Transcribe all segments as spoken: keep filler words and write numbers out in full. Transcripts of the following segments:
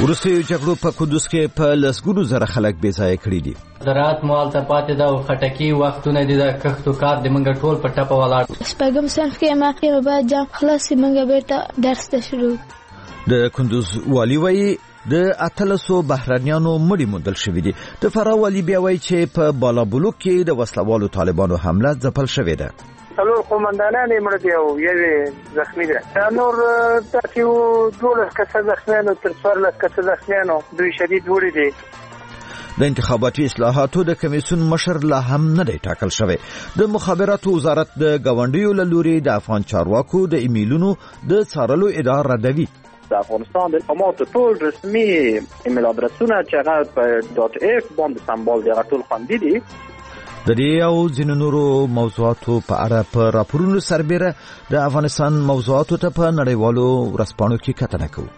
وروستیو جګړو په قدس کې په لسګونو زره خلک بې ځایه کړي دي. زراعت مال ته پاتې ده او خټکي وختونه دي د کښتو کار د منګه ټول په ټپه ولاړ. شپږم صنف کې ما کې بعد جام خلاص منګه بیرته درس ته شروع. د کندوز والی وایي د اتلسو بهرنیانو مړي موندل شوي دي. د فراه والی بیا وایي چې په بالابلوک کې د وسلوالو طالبانو حمله ځپل شوې ده. څلور قومندانان یې مړه دي او یوې زخمي ده. نور داسې دولس کسه زخمیانو تر څوارلس کسه زخمیانو دوی شدید وړي دي. د انتخاباتي اصلاحاتو د کمیسیون مشر لا هم نه دی ټاکل شوی. د مخابراتو وزارت د گاونډیو له لوري د افغان چارواکو د ایمیلونو د څارلو ادعا ردوي. د افغانستان د امارات ټول رسمي ایمیل ادرسونه چې هغه په ډاټ اف باندې سمبال دی هغه ټول خوندي دي. د دې او ځینو نورو موضوعاتو په اړه په راپورونو سربېره د افغانستان موضوعاتو ته په نړیوالو ورځپاڼو کې کتنه کوو.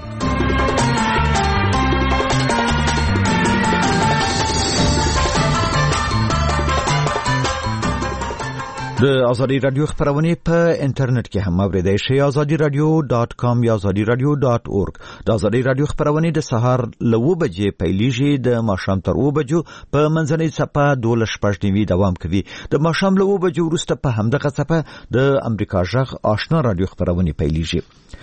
د ازادي رادیو خبرونه په انټرنیټ کې هم اوریدئ شئ. ازادي رادیو ډاټ کام یا ازادي رادیو ډاټ اورګ. د ازادي رادیو خبرونه د سهار له اوه بجې پیلیږي د ماښام تر اوه بجو په منځنۍ څپه دولس شپږ نیمې دوام کوي. د ماښام له اوه بجو وروسته په همدغه څپه د امریکا غږ آشنا رادیو خبرونه پیلیږي.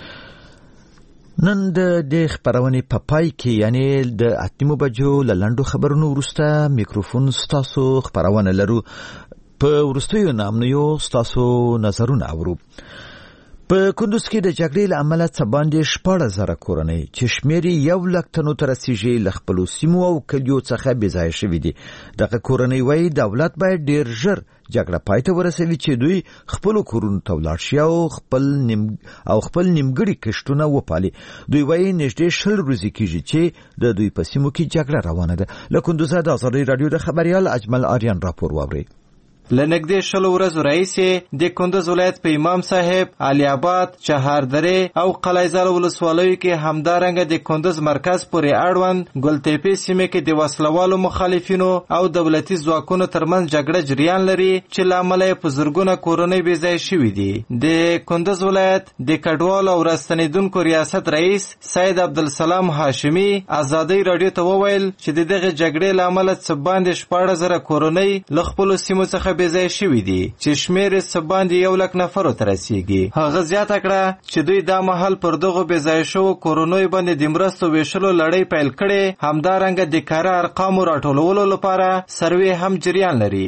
نن د دې خبرونه په پای کې یعنی د اتمو بجو له لنډو خبرونو وروسته میکروفون ستاسو خبرونه لرو. په ورستیو نامنیو ستاسو نظرونه اورو. په کندوز کې د جګړې له امله څه باندې شپږ زره کورنۍ چې شمېر یو لک تنو ته رسیږي له خپلو سیمو او کلیو څخه بې ځایه شوي دي. دغه کورنۍ وایي دولت باید ډېر ژر جګړه پای ته ورسوي چې دوی خپلو کورونو ته ولاړ شي او خپل نیم او خپل نیمګړي کښتونه وپالي. دوی وایي نږدې شل ورځې کېږي چې د دوی په سیمو کې جګړه روانه ده. له کندوزه د ازادي رادیو د خبریال اجمل آریان راپور واورئ. لنګدې شلو ورځو راهیسې د کندوز ولایت په امام صاحب، علي آباد، چهاردره او قلعه‌زال ولسوالیو کې همدارنګه د کندوز مرکز پورې اړوند ګلتېپې سیمې کې د وسلوالو مخالفینو او دولتي ځواکونو ترمنځ جګړه جریان لري چې له امله یې په زرګونه کورنۍ بې ځایه شوي دي. د کندوز ولایت د کډوالو او راستنېدونکو ریاست رئیس سید عبدالسلام هاشمي ازادي رادیو ته وویل چې د دغه جګړې له امله څه باندې شپږ زره کورنۍ له خپلو سیمو څخه بې ځای شوي دي چې شمېر یې څه باندې یو لک نفرو ته رسیږي. هغه زیاته کړه چې دوی دا مهال پر دغو بې ځای شوو کورنیو باندې د مرستو ویشلو لړۍ پیل کړې. همدارنګه د کاره ارقامو راټولولو لپاره سروې هم جریان لري.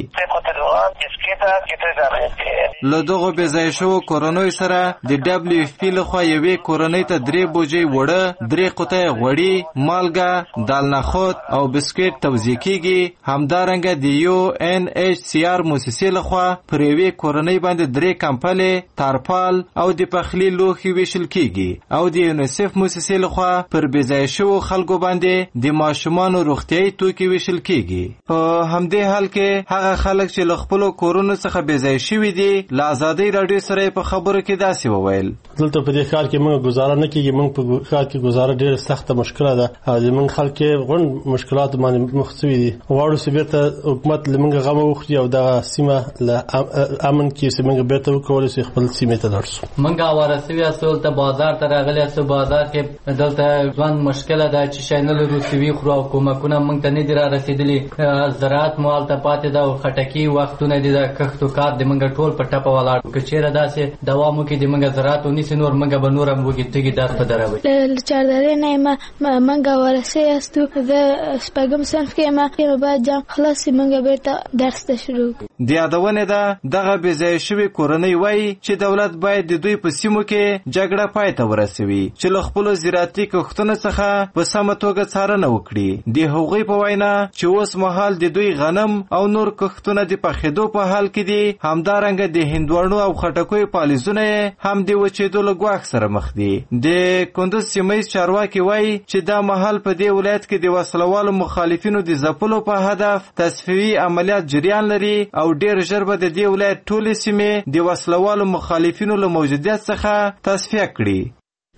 له دغو بې ځای شوو کورنیو سره د ډبلیو اف پي لخوا یوې کورنۍ ته درې بوجۍ وړه، درې قطۍ غوړي، مالګه، دال نخود او بسکټ توزیع کیږي. همدارنګه د یو ان ایچ سی آر موسسې لخوا پر یوې کورنۍ باندې درې کمپلې، تارپال او د پخلي لوښي ویشل کیږي او د یونیسف موسسې لخوا پر بې ځای شوو خلکو باندې د ماشومانو روغتیایي توکي ویشل کیږي. په همدې حال کې هغه خلک چې له خپلو کورونو څخه بې ځای شوي دي له ازادۍ راډیو سره په خبرو کې داسې وویل: دلته په دې ښار کې موږ ګزاره نه کېږي. موږ په ښار کې ګزاره ډېره سخته مشکله ده او زموږ خلک یې غونډ مشکلاتو باندې مخ شوي دي. غواړو چې بېرته حکومت له موږ غمه وخوري او دغه سیمه له امن کې چې موږ بېرته وکولی شو خپل سیمې ته لاړ شو. موږ اواره سوي یاستو، دلته بازار ته راغلي یاستو. بازار کې دلته ژوند مشکله ده چې شی نه لرو چې وي خورو او کومکونه موږ ته نه دي را رسېدلي. زراعت مو هلته پاتې ده او خټکي وختونه دي د کښتو کار د موږ ټول په ټپه ولاړ. که چېرې داسې دوام وکړي د موږ زراعت ونیسي نور موږ به نور هم وږي تږي درس په دروي. له چهاردرې نه یم موږ اواره سوي یاستو. زه شپږم صنف کې یم کې بعد جام خلاص موږ بېرته درس ته شروع کړو. د یادونې ده دغه بې ځایه شوي کورنۍ وایي چې دولت باید د دوی په سیمو کې جګړه پای ته ورسوي چې له خپلو زراعتي کښتونو څخه په سمه توګه څارنه وکړي. د هغوی په وینا چې اوس مهال د دوی غنم او نور کښتونه د پخېدو په حال کې دي. همدارنګه د هندوانو او خټکیو پالیزونه هم د وچېدو له ګواښ سره مخ دي. د کندوز سیمهیز چارواکي وایي چې دا مهال په دې ولایت کې د وسلوالو مخالفینو د ځپلو په هدف تصفیوي عملیات جریان لري او ډېر ژر به د دې ولایت ټولې سیمې د وسلوالو مخالفینو له موجودیت څخه تصفیه کړي.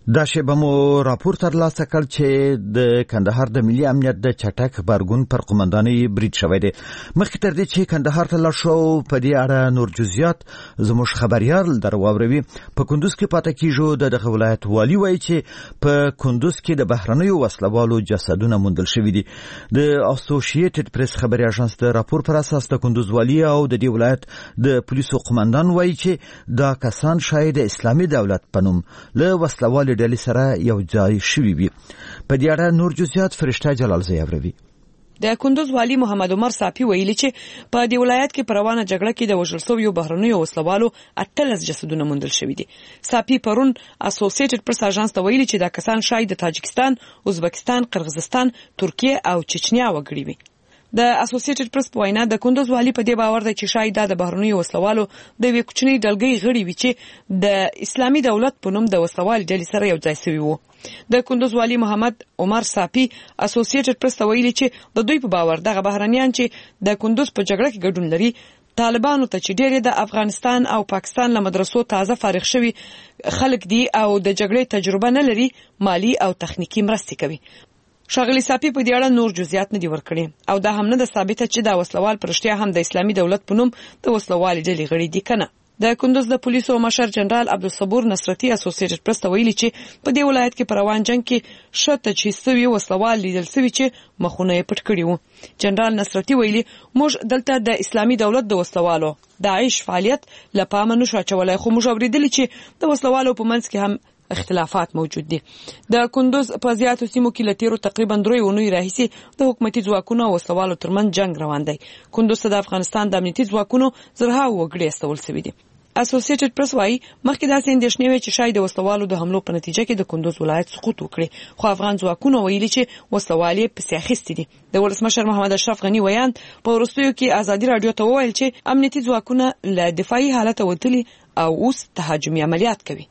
دا شیبه مو راپور ترلاسه کړ چې د کندهار د ملي امنیت د چټک غبرګون پر قومندانۍ برید شوی دی. مخکې تر دې چې کندهار ته لاړ شو، په دې اړه نور جزئیات زموږ خبريال در واوروي. په کندوز کې پاتې کیږو. د دغه ولایت والی وایي چې په کندوز کې د بهرنیو وسلوالو جسدونه موندل شوي دي. د اسوسییټډ پریس خبري اژانس د راپور پر اساس د کندوز والی او د دې ولایت د پولیسو قومندان وایي چې دا کسان شاید د اسلامي دولت په نوم له وسلوالو ډلې سره یو ځای شوي وي. په دې اړه نور جزئیات فرشته جلال زی اوروي. د کندوز والی محمد عمر صافي ویلي چې په دې ولایت کې پروانه جګړه کې د وژل شویو بهرنیو وسلوالو اتلس جسدونه موندل شوي دي. صافي پرون اسوسییټډ پریس اژانس ته ویلي چې دا کسان شاید د تاجکستان، ازبکستان، قرغیزستان، ترکیه او چچنیا وګړي وي. د اسوسییټډ پریس په وینا د کندوز والی په دې باور دی چې شاید د بهرنیو وسلوالو د وی کوچنی ډلګۍ غړي وي چې د اسلامي دولت په نوم د وسلوال ډلې سره یو ځای شوي وو. د کندوز والی محمد عمر صافي اسوسییټډ پریس ته ویلي چې د دوی په باور دغه بهرنیان چې د کندوز په جګړه کې ګډون لري، طالبانو ته چې ډېر د افغانستان او پاکستان له مدرسو تازه فارغ شوي خلک دي او د جګړې تجربه نه لري، مالی او تخنیکی مرستې کوي. ښاغلي صافي په دې اړه نور جزئیات نه دي ورکړي او دا هم نه ده ثابته چې دا وسلوال پر رښتیا هم د اسلامي دولت په نوم د وسلوالي ډلې غړي دي کنه. د کندوز د پولیسو مشر جنرال عبدالصبور نصرتي اسوسییټډ پریس ته ویلي چې په دې ولایت کې پر روان جنگ کې شته تجهیز شوي وسلوال لیدل شوي چې مخونه یې پټ کړي وو. جنرال نصرتي ویلي موږ دلته د اسلامي دولت د وسلوالو داعش فعالیت لپاره نشو اچولای، خو موږ اوریدلی چې د وسلوالو په منځ کې هم اختلافات موجود دي. د کندوز په زیاتو سیمو کې لتیرو تقریبا درې اونۍ راهیسې د حکومتي ځواکونو او وسلوالو ترمنځ جنگ روان دی. کندوز ته د افغانستان د امنیتي ځواکونو زرهاو وګړي استول شوي دي. اسوسییټډ پریس وايي مخکې داسې اندېښنې وې چې شاید د وسلوالو د حملو په نتیجه کې د کندوز ولایت سقوط وکړي، خو افغان ځواکونو ویلي چې وسلوال یې پسې اخیستي دي. د ولسمشر محمد اشرف غني ویان په وروستیو کې ازادي راډیو ته وویل چې امنیتي ځواکونه له دفاعي حالته وتلي او اوس تهاجمي عملیات کوي.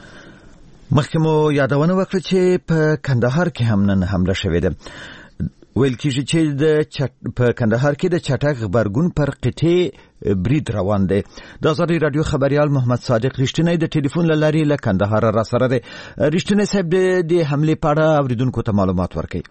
مخکې مو یادونه وکړه چې په کندهار کې هم نن حمله شوې ده. ویل کېږي چې د په کندهار کې د چټک غبرګون پر قطعې برید روان دی. د ازادي راډیو خبريال محمد صادق رښتینی د ټلیفون له لارې له کندهار را سره دی. رښتینی صاحب د حملې په اړه اوریدونکو ته معلومات ورکړي.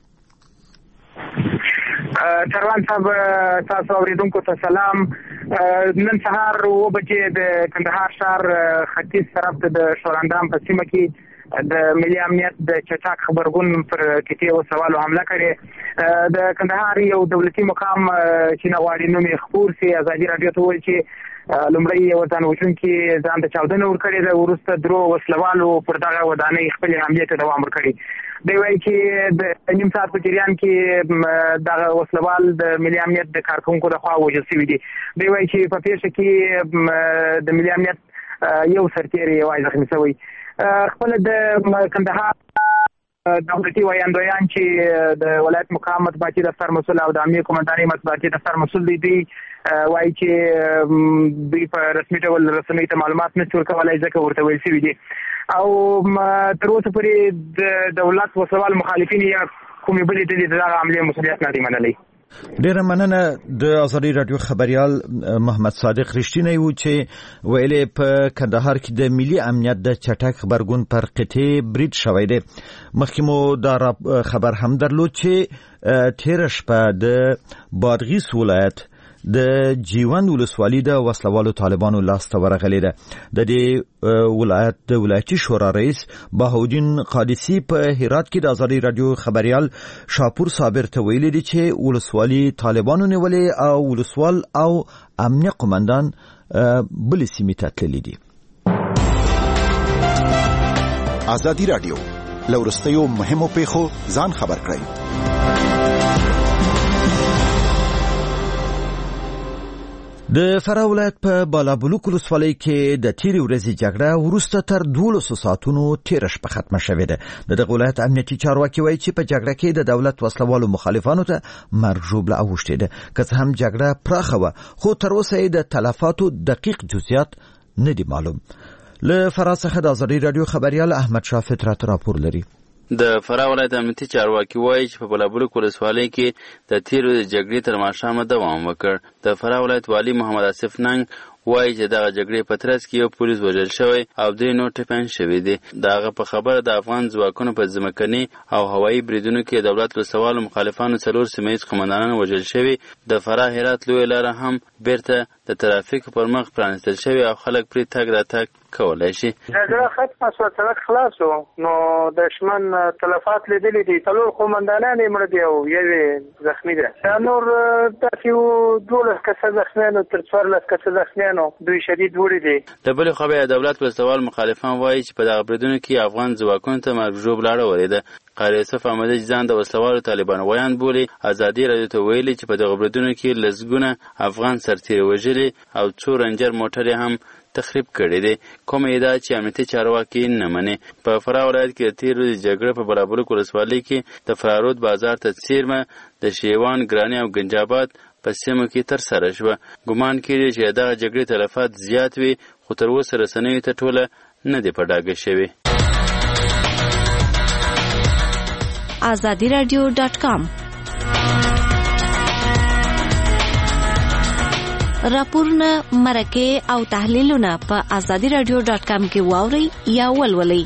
چروان صاحب تاسو اوریدونکو ته سلام. نن سهار و بجې د کندهار ښار ختیځ طرف ته د شوراندام په سیمه کې د ملي امنیت د چټک خبرګون پر کتې او سوالو حمله کړې. د کندهار یو دولتي مقام چې نغواړي نوم یې خپور سي ازادي راډیو ته وایي چې لومړی ودان وژونکي ځان ته چاودنه ورکړې ده، وروسته درو وسلوالو پر دغه ودانۍ خپلې حملې ته دوام ورکړي. دی وایي چې د نیم ساعت په جریان کې دغه وسلوال د ملي امنیت د کارکونکو لخوا وژل شوي دي. دی وایي چې په پیښه کې د ملي امنیت یو سرتیری یوازې زخمي شوی. خپل د کندهار دولتي ویاندویان چې د ولایت مقام مطبوعاتي دفتر مسؤل او د امنیه قومندانۍ مطبوعاتي دفتر مسؤل دی دوی وایي چې دوی په رسمي ډول رسنیو ته معلومات نشي ورکولی ځکه ورته ویل شوي دي او تر اوسه پورې د دولت وسوال مخالفین یا کومې بلې ډلې د دغه عملې مسؤلیت نه دی منلی. ډیره مننه. د ازادي راډیو خبريال محمد صادق رښتینی و چې ویلې په کندهار کې د ملي امنیت د چټک خبرګون پر قطعې برید شوی دی. مخکې مو دا خبر هم درلود چې تېره شپه د بادغیس ولایت د جیوند ولسوالۍ د وسلوالو طالبانو لاس ته ورغلې ده. د دې ولایت د ولایتي شورا رئیس بهاودین قادسی په هرات کې د ازادي راډیو خبريال شاپور صابر ته ویلي دي چې ولسوالۍ طالبانو نیولې او ولسوال او امنیه قومندان بل سیمې ته تللي دي. ازادي راډیو لورستیو مهمو پیښو ځان خبر کړئ. د فراه ولایت په بالابلوک ولسوالۍ کې د تیرې ورځې جګړه وروسته تر دولسو ساعتونو تېره شپه ختمه شوې ده. د دغه ولایت امنیتي چارواکي وایي چې په جګړه کې د دولت وسلوالو مخالفانو ته مرګ ژوبله اوښتې ده. که څه هم جګړه پراخه وه خو تر اوسه یې د تلفاتو دقیق جزئیات نه دي معلوم. له فراه څخه د ازادي راډیو خبريال احمد شاه فطرت راپور لري. د فراه ولایت امنیتي چارواکي وایي چې په بالابلوک ولسوالۍ کې د تیرې ورځې جګړې تر ماښامه دوام وکړ. د فراه ولایت والي محمد آصف ننګ وایي چې دغه جګړې په ترڅ کې یو پولیس وژل شوی او درې نور ټپیان شوي دي. د هغه په خبره د افغان ځواکونو په ځمکني او هوایي بریدونو کې دولت وسوالو مخالفانو څلور سیمه ییز قومندانان وژل شوي. د فراه هرات لویه لاره هم بیرته د ترافیک پر مخ پرانستل شوی او خلک پرې تګ راتګ کولای شي. جګړه ختمه شوه، سړک خلاص و، نو دښمن تلفات لیدلي دي. څلور قومندانان یې مړه دي او یو یې زخمي دی. نور داسې و دولس کسه زخمیانو تر څوارلس کسه زخمیانو دوی شدید وړي دي. د بلې خوا بیا دولت وسوال مخالفان وایي چې په دغه بریدونو کې افغان ځواکونو ته مرګ ژوبله اړولې ده. قاری یوسف احمدی چې ځان د وسلوالو طالبان ویان بولي ازادي راډیو ته ویلي چې په دغه بریدونو کې لسګونه افغان سرتیري وژلي او څو رنجر موټر هم تخریب کړی دی. کومه ادعا چې امنیتي چارواکي نه مني. په فراه ولایت کې د تېر ورځې جګړه په بلابلوک ولسوالۍ کې د فرارود بازار ته څیرمه د شیوان ګراني او گنجاباد په سیمو کې ترسره شوه. ګمان کېږي چې دغه جګړې تلفات زیات وي، خو تر اوسه رسنیو ته ټوله نه دی په ډاګه شوې. آزادی رادیو ډاټ کام راپورونه، مرکې او تحلیلونه په آزادی رادیو ډاټ کام کې واورئ یا ولولئ.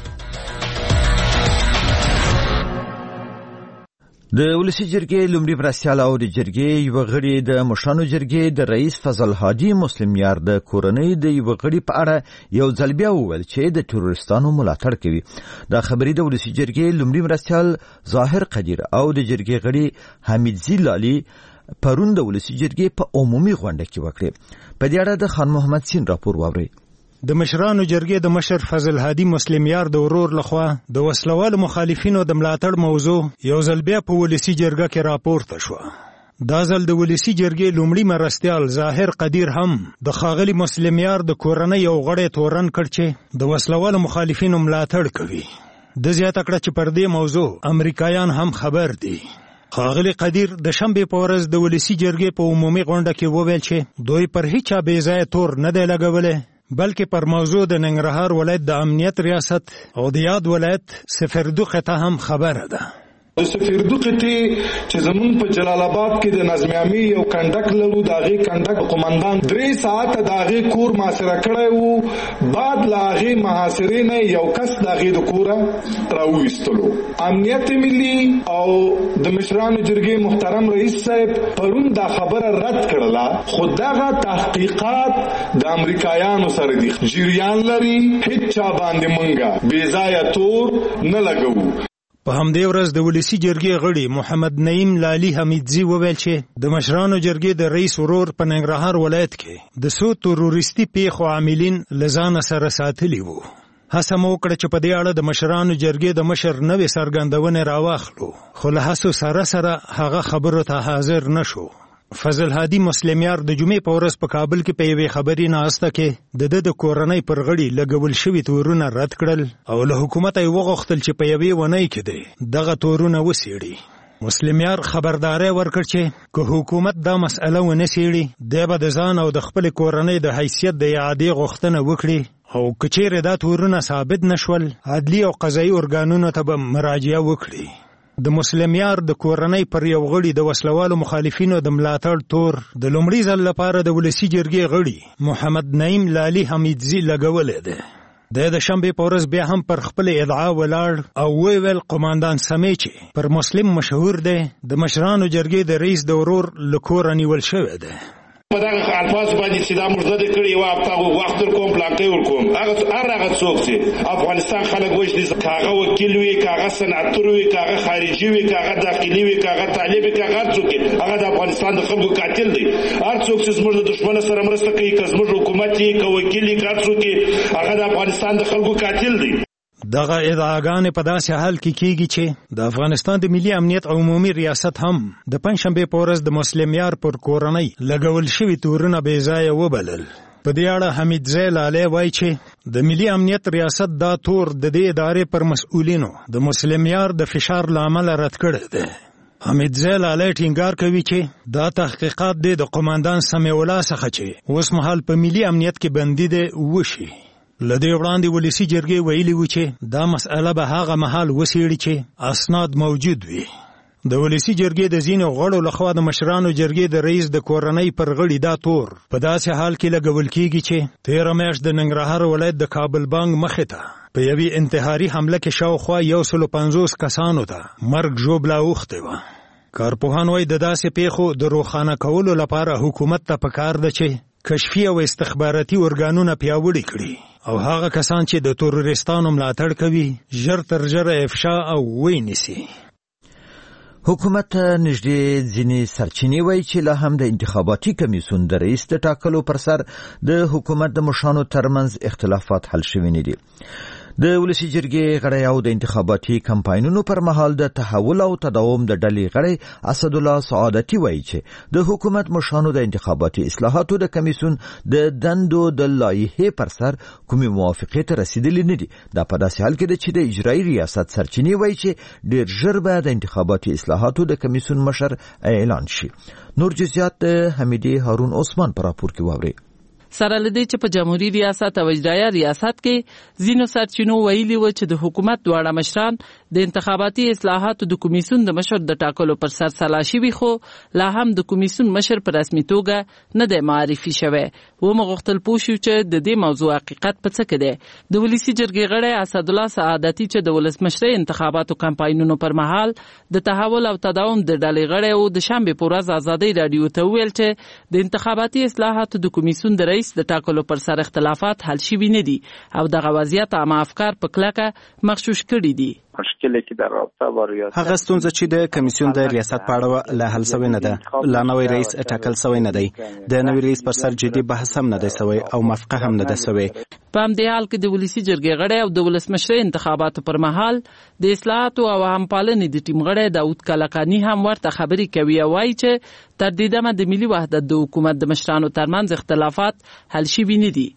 د ولسی جرګې لومړي مرستیال او د جرګې یو غړي د مشرانو جرګې د رئیس فضل هادي مسلم یار د کورنۍ د یو غړي په اړه یو ځل بیا وویل چې د تروریستانو ملاتړ کوي. دا خبرې د ولسی جرګې لومړي مرستیال ظاهر قدیر او د جرګې غړي حمید زیلالي پرون د ولسی جرګې په عمومي غونډه کې وکړه. په دې اړه د خان محمد سین راپور واوري. د مشرانو جرګې د مشر فضل هادي مسلم یار د ورور لخوا د وسلوالو مخالفینو د ملاتړ موضوع یو ځل بیا په ولسی جرګه کې راپورته شو. دا ځل د ولسی جرګې لومړي مرستیال ظاهر قدیر هم د خاغلی مسلم یار د کورنۍ یو غړی تورن کړ چې د وسلوالو مخالفینو ملاتړ کوي. د زیاته کړه چې پر دې موضوع امریکایان هم خبر دي. خاغلی قدیر د شنبې په ورځ د ولسی جرګې په عمومي غونډه کې وویل چې دوی پر هیڅ بې ځایه تور نه دی لګولی، بلکې پر موضوع د ننګرهار ولایت د امنیت ریاست او د یاد ولایت سفردو قطعه هم خبره ده. د سفردو قطعه چې زمون په جلال آباد کې د نظم عامي یو کنډک لرو، د هغې کنډک قومندان درې ساعته د هغې کور محاصره کړی وو. بعد له هغې محاصرې نه یو کس د هغې د کوره راوویستلو. امنیت ملي او د مشرانو جرګې محترم رئیس صاحب پرون دا خبره رد کړله، خو دغه تحقیقات د امریکایانو سره دي، جریان لري، هیڅ چا باندې مونږه بې ځایه تور نه لګوو. په همدې ورځ د ولسی جرګې غړي محمد نعیم لالي حمیدزي وویل چې د مشرانو جرګې د رئیس ورور په ننګرهار ولایت کې د څو تروریستي پیښو عاملین له ځانه سره ساتلي وو. هڅه مو وکړه چې په دې اړه د مشرانو جرګې د مشر نوې څرګندونې راواخلو، خو له هڅو سره سره هغه خبرو ته حاضر نشو. فضل هادي مسلم یار د جمعې په ورځ په کابل کې په یوې خبري ناسته کې د د د کورنۍ پر غړي لګول شوي تورونه رد کړل او له حکومت یې وغوښتل چې په یوې ونۍ کې دی دغه تورونه وسیړي. مسلم یار خبرداري ورکړ چې که حکومت دا مسأله ونه سیړي، دی به د ځان او د خپل کورنۍ د حیثیت د اعادې غوښتنه وکړي، او که چیرې دا تورونه ثابت نشول عدلي او قضایي ارګانونو ته به مراجعه وکړي. د مسلم یار د کورنۍ پر یو غړي د وسلوالو مخالفینو د ملاتړ تور د لومړي ځل لپاره د ولسی جرګې غړي محمد نعیم لالي حمیدزي لګولې ده. د د شنبې په ورځ بیا هم پر خپل ادعا ولاړ او ویل قوماندان سمې چې پر مسلم مشهور دی د مشرانو جرګې د رئیس د ورور له کوره نیول شوی دی. په دغه الفاظ باندې چې دا مجدد کړي یو هفته وخت ورکوم پلانکې ورکوم، هغه هر هغه څوک چې افغانستان خلک وژني، کاغه وکیل وي، کاغه صنعتور وي، کاغه خارجي وي، کاغه داخلي وي، کاغه طالب وي، کاغه څوک هغه د افغانستان د خلکو قاتل دی. هر څوک چې زموږ د دښمن سره مرسته کوي، که زموږ حکومت یې که وکیل یې که هر څوک هغه د افغانستان د خلکو قاتل دی. دغه ادعاګانې په داسې حال کې کېږي چې د افغانستان د ملي امنیت او عمومي ریاست هم د پنجشنبې په ورځ د مسلم یار پر کورنۍ لګول شوي تورونه بې ځایه وبلل. په دې اړه حمیدزی لالي وایي چې د ملي امنیت ریاست دا تور د دې ادارې پر مسؤلینو د مسلم یار د فشار له امله رد کړی دی. حمیدزی لالي ټینګار کوي چې دا تحقیقات دی د قوماندان سمیع الله څخه چې اوس مهال په ملي امنیت کې بندي دی وشي. لدې وړاندې ولسی جرګې ویلي و چې دا مسأله به هغه مهال وسیړي چې اسناد موجود وي. د ولسی جرګې د ځینو غړو لخوا د مشرانو جرګې د رئیس د کورنۍ پر غړي دا تور په داسې حال کې لګول کیږي چې تیره میاشت د ننګرهار ولایت د کابل بانک مخې ته په یوې انتحاري حمله کې شاوخوا یو سل پنځوس کسانو ته مرګ ژوبله اوښتې وه. کارپوهان وایي د داسې پیښو د روښانه کولو لپاره حکومت ته پکار ده چې کشفي او استخباراتي ارګانونه پیاوړي کړي او هغه کسان چې د تروریستانو ملاتړ کوي ژر تر ژره افشا او ونیسي. حکومت نږدې ځینې سرچینې وایي چې لا هم د انتخاباتي کمیسیون د رئیس د ټاکلو پر سر د حکومت د مشرانو ترمنځ اختلافات حل شوي نه دي. د ولسی جرګې غړی او د انتخاباتي کمپاینونو پر مهال د تحول او تداوم د ډلې غړی اسد الله سعادتي وایي چې د حکومت مشرانو د انتخاباتي اصلاحاتو د کمیسیون د دندو د لایحې پر سر کومې موافقې ته رسیدلې نه دي. دا په داسې حال کې ده چې د اجرایي ریاست سرچینې وایي چې ډېر ژر به د انتخاباتي اصلاحاتو د کمیسیون مشر اعلان شي. نور جزئیات د حمیدي هارون عثمان پر راپور کې واوري. سره لدې چې په جمهوریت ریاست او اجرایي ریاست کې ځینو سرچینو ویلي و چې د حکومت دواړه مشران د انتخاباتي اصلاحاتو د کمیسیون د مشر د ټاکلو پر سر سلا شوي خو لا هم د کمیسیون مشر په رسمي توګه نه دی معرفي شوی. و مغختل پوښیو چې د دې موضوع حقیقت په څه کې دی. د ولسی جرګې غړی اسد الله سعادتي چې د ولسمشرۍ انتخاباتو کمپاینونو پر مهال د تحول او تداوم د ډلې غړی او د شنبې په ورځ ازادۍ رادیو ته ویل چې د انتخاباتي اصلاحاتو د کمیسیون د رئیس د ټاکلو پر سر اختلافات حل شوي نه دي او دغه وضعیت عامه افکار په کلکه مغشوش کړي دي. هغه ستونزه چې د کمیسیون د ریاست په اړه لا حل شوی نه ده. لا نوی رئیس ټاکل شوی نه دی. د نوی رئیس پر سر جدي بحث هم نه دی شوی او موافقه هم نه ده شوی. په همدې حال کې د ولسی جرګې غړی او د ولسمشرۍ انتخاباتو پر مهال د اصلاحاتو او همپالنې د ټیم غړی داود کلکاني هم ورته خبرې کوي او وایي چې تر دې دمه د ملي وحدت د حکومت د مشرانو ترمنځ اختلافات حل شوي نه دي.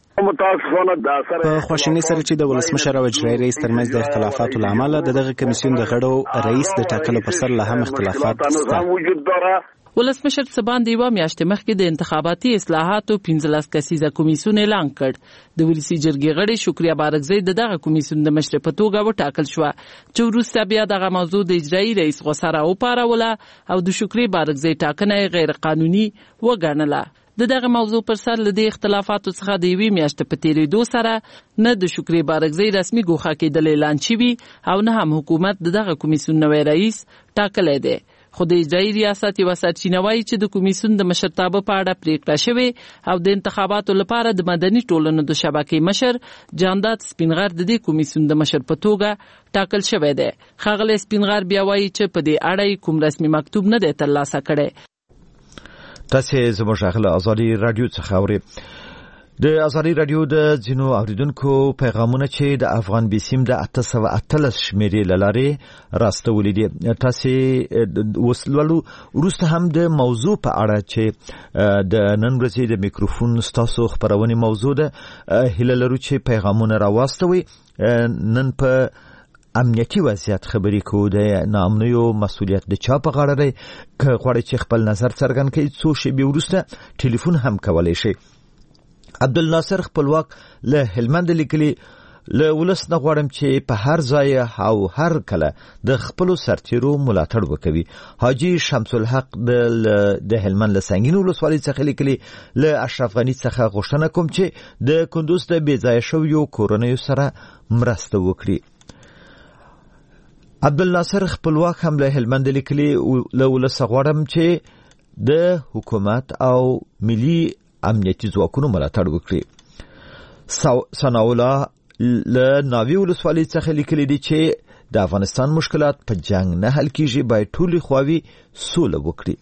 په خواشینۍ سره چې د ولسمشر او اجرایي رئیس ترمنځ د اختلافاتو له امله د دغه کمیسیون د غړو رئیس د ټاکلو پر سر لا هم اختلافات شته. ولسمشر څه باندې یوه میاشتې مخکې د انتخاباتي اصلاحاتو پنځلس کسیزه کمیسیون اعلان کړ. د ولسی جرګې غړي شکریا بارکزی د دغه کمیسیون د مشر په توګه وټاکل شوه چې وروسته بیا دغه موضوع د اجرایي رئیس غوسه راوپاروله او د شکریا بارکزی ټاکنه غیر قانوني وګڼله. د دغه موضوع پر سر له دې اختلافاتو څخه د یوې میاشتې په تېرېدو سره نه د شکریا بارکزی رسمي ګوښه کېدل اعلان شوي او نه هم حکومت د دغه کمیسیون نوی رئیس ټاکلی دی. خو د اجرایي ریاست یوه سرچینه وایي چې د کمیسیون د مشرتابه په اړه پرېکړه شوې او د انتخاباتو لپاره د مدني ټولنو د شبکې مشر جانداد سپینغر د دې کمیسیون د مشر په توګه ټاکل شوی دی. ښاغلی سپینغر بیا وایي چې په دې اړه کوم رسمي مکتوب نه دی ترلاسه کړی. تاسې زموږ غږ له ازادي راډیو څخه اورئ. د ازادي راډیو د ځینو اوریدونکو پیغامونه چې د افغان بیسیم د اته سوه اتلس شمیرې له لارې راستولي دي. تاسې وسلولو وروسته هم د موضوع په اړه چې د نن ورځې د میکروفون ستاسو خپرونې موضوع ده هیله لرو چې پیغامونه راواستوي. نن په امنیتي وضعیت خبرې کوو. د ناامنیو مسؤلیت د چا په غاړه دی. که غواړئ چې خپل نظر څرګند کړئ څو شېبې وروسته ټلیفون هم کولی شئ. عبدالناصر خپلواک له هلمند لیکلي له ولس نه غواړم چې په هر ځای او هر کله د خپلو سرتیرو ملاتړ وکوي. حاجي شمس الحق د هلمند له سنګین ولسوالۍ څخه لیکلي له اشرف غني څخه غوښتنه کوم چې د کندوز د بې ځایه شویو کورنیو سره مرسته وکړي. عبدالناصر خپلواک هم له هلمند لیکلي له ولس غواړم چې د حکومت او ملي امنیتي ځواکونو ملاتړ وکړي. ثناءالله له ناوې ولسوالۍ څخه لیکلي دي چې د افغانستان مشکلات په جنگ نه حل کیږي، باید ټولې خواوې سوله وکړي.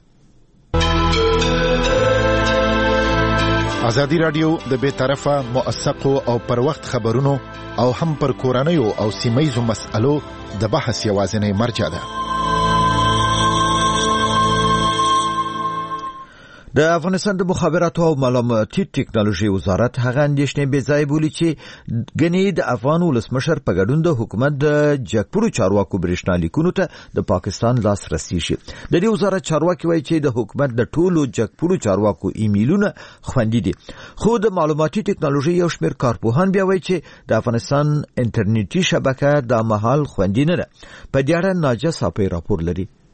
ازادي راډیو د بې طرفه موثقو او پر وخت خبرونو او هم پر کورنیو او سیمایزو مسألو د بحث یوازینی مرجع ده. د افغانستان د مخابراتو او معلوماتي ټکنالوژي وزارت هغه اندېښنې بې ځای بولي چې ګنې د افغان ولسمشر په ګډون د حکومت د جګپورو چارواکو برېښنالیکونو ته د پاکستان لاسرسی شي. د دې وزارت چارواکي وایي چې د حکومت د ټولو جګپورو چارواکو ایمیلونه خوندي دي. خو د معلوماتي ټکنالوژي یو شمېر کارپوهان بیا وایي چې د افغانستان انټرنیټي شبکه دا مهال خوندي نه ده. په دې اړه ناجه صافی راپور لري.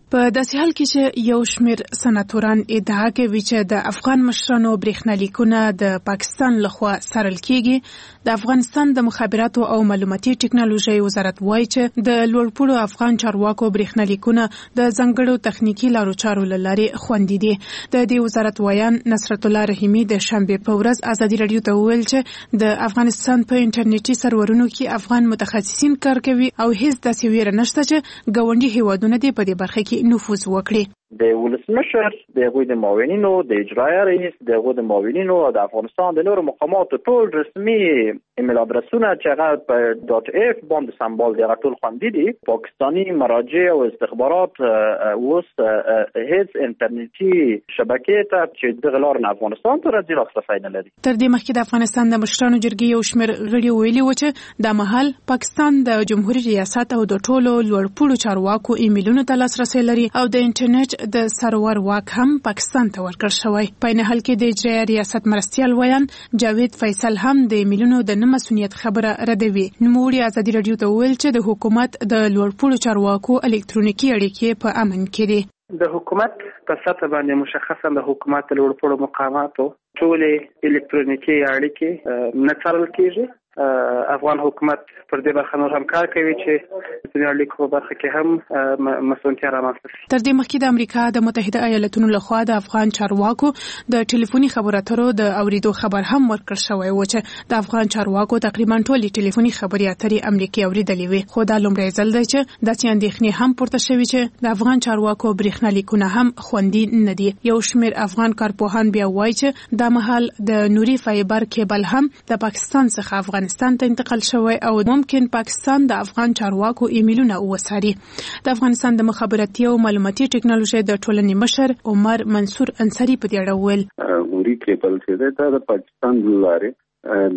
په داسې حال کې چې یو شمېر سناتوران ادعا کوي چې د افغان مشرانو برېښنالیکونه د پاکستان لخوا څارل کیږي. د افغانستان د مخابراتو او معلوماتي ټکنالوژۍ وزارت وایي چې د لوړپوړو افغان چارواکو برېښنالیکونه د ځانګړو تخنیکي لارو چارو له لارې خوندي دي. د دې وزارت ویان نصرت الله رحیمي د شنبې په ورځ ازادي راډیو ته وویل چې د افغانستان په انټرنیټي سرورونو کې افغان متخصصین کار کوي او هیڅ داسې ویره نشته چې ګاونډي هیوادونه دې په دې برخه کې نفوذ وکړي. د ولسمشر د هغوی د معاونینو د اجرایه رئیس د هغوی د معاونینو او د افغانستان د نورو مقاماتو ټول رسمي ایمیل ادرسونه چې هغه په ډاټ اف باندې سمبال دي هغه ټول خوندي دي. پاکستاني مراجع او استخبارات اوس هیڅ انټرنیټي شبکې ته چې د غلار نه افغانستان ته راځي لاسرسی نه لري. تر دې مخکې د افغانستان د مشرانو جرګې یو شمېر غړي ویلي و چې د مهال پاکستان د جمهوریت ریاست او د ټولو لوړپوړو چارواکو ایمیلونو ته لاسرسی لري او د انټرنیټ د سرور واک هم پاکستان ته ورکړل شوی. په این حال کې د اجرایه ریاست مرستیال ویان جاوید فیصل هم د ایمیلونو د نه مسؤلیت خبره ردوي. نوموړي ازادي راډیو ته ویل چې د حکومت د لوړپوړو چارواکو الکترونیکي اړیکې په امن کې دي. د حکومت په سطح باندې مشخصا د حکومت لوړپوړو مقاماتو ټولې الکترونیکي اړیکې نه څارل کیږي. افغان حکومت پر دې برخه نور هم کار کوي چې د اړیکو په برخه کې هم مسؤلیت رامنځته شي. تر دې مخکې د امریکا د متحده ایالاتونو لخوا د افغان چارواکو د ټلیفوني خبرو اترو د اوریدو خبر هم ورکړل شوی و چې د افغان چارواکو تقریبا ټولې ټلیفوني خبري اترې امریکایي اوریدلې وي. خو دا لومړی ځل دی چې داسې اندېښنې هم پورته شوي چې د افغان چارواکو برېښنالیکونه هم خوندي نه دي. یو شمېر افغان کارپوهان بیا وایي چې دا مهال د نوري فایبر کیبل هم د پاکستان څخه افغانستان ته انتقال شوی او ممکن پاکستان د افغان چارواکو ایمیلونه وڅاري. د افغانستان د مخابراتي او معلوماتي ټکنالوژۍ د ټولنې مشر عمر منصور انصاری په دې اړه وویل نوري کیبل چې دا د پاکستان لارې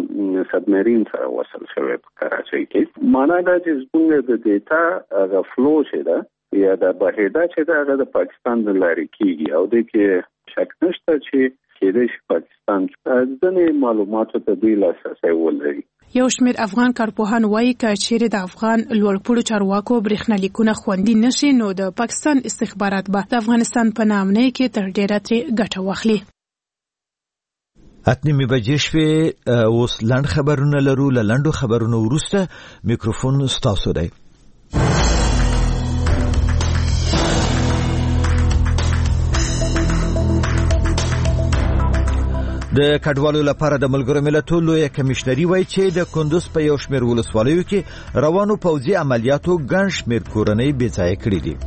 د سبمرین سره وصل شوی په کراچۍ کې. معنا دا چې زموږ د ډیټا هغه فلو چې ده یا د بهیدا چې ده هغه د پاکستان د لارې کیږي او د کې شک نشته چې کېدای شي پاکستان ځینې معلوماتو ته دوی لاسرسی ولري. یو شمېر افغان کارپوهان وایي که چیرې د افغان لوړپوړو چارواکو برېښنالیکونه خوندي نشي نو د پاکستان استخبارات به د افغانستان په نامنۍ کې تر ډیره ترې ګټه واخلي. اتنیمې بجې شوې اوس لنډ خبرونه لرو. له لنډو خبرونو وروسته میکروفون ستاسو دی. د کډوالو لپاره د ملګرو ملتونو لوی کمشنري وایي چې د کندوز په یو شمېر ولسوالیو کې روانو پوځي عملیاتو ګڼ شمېر کورنۍ بې ځایه کړي دي.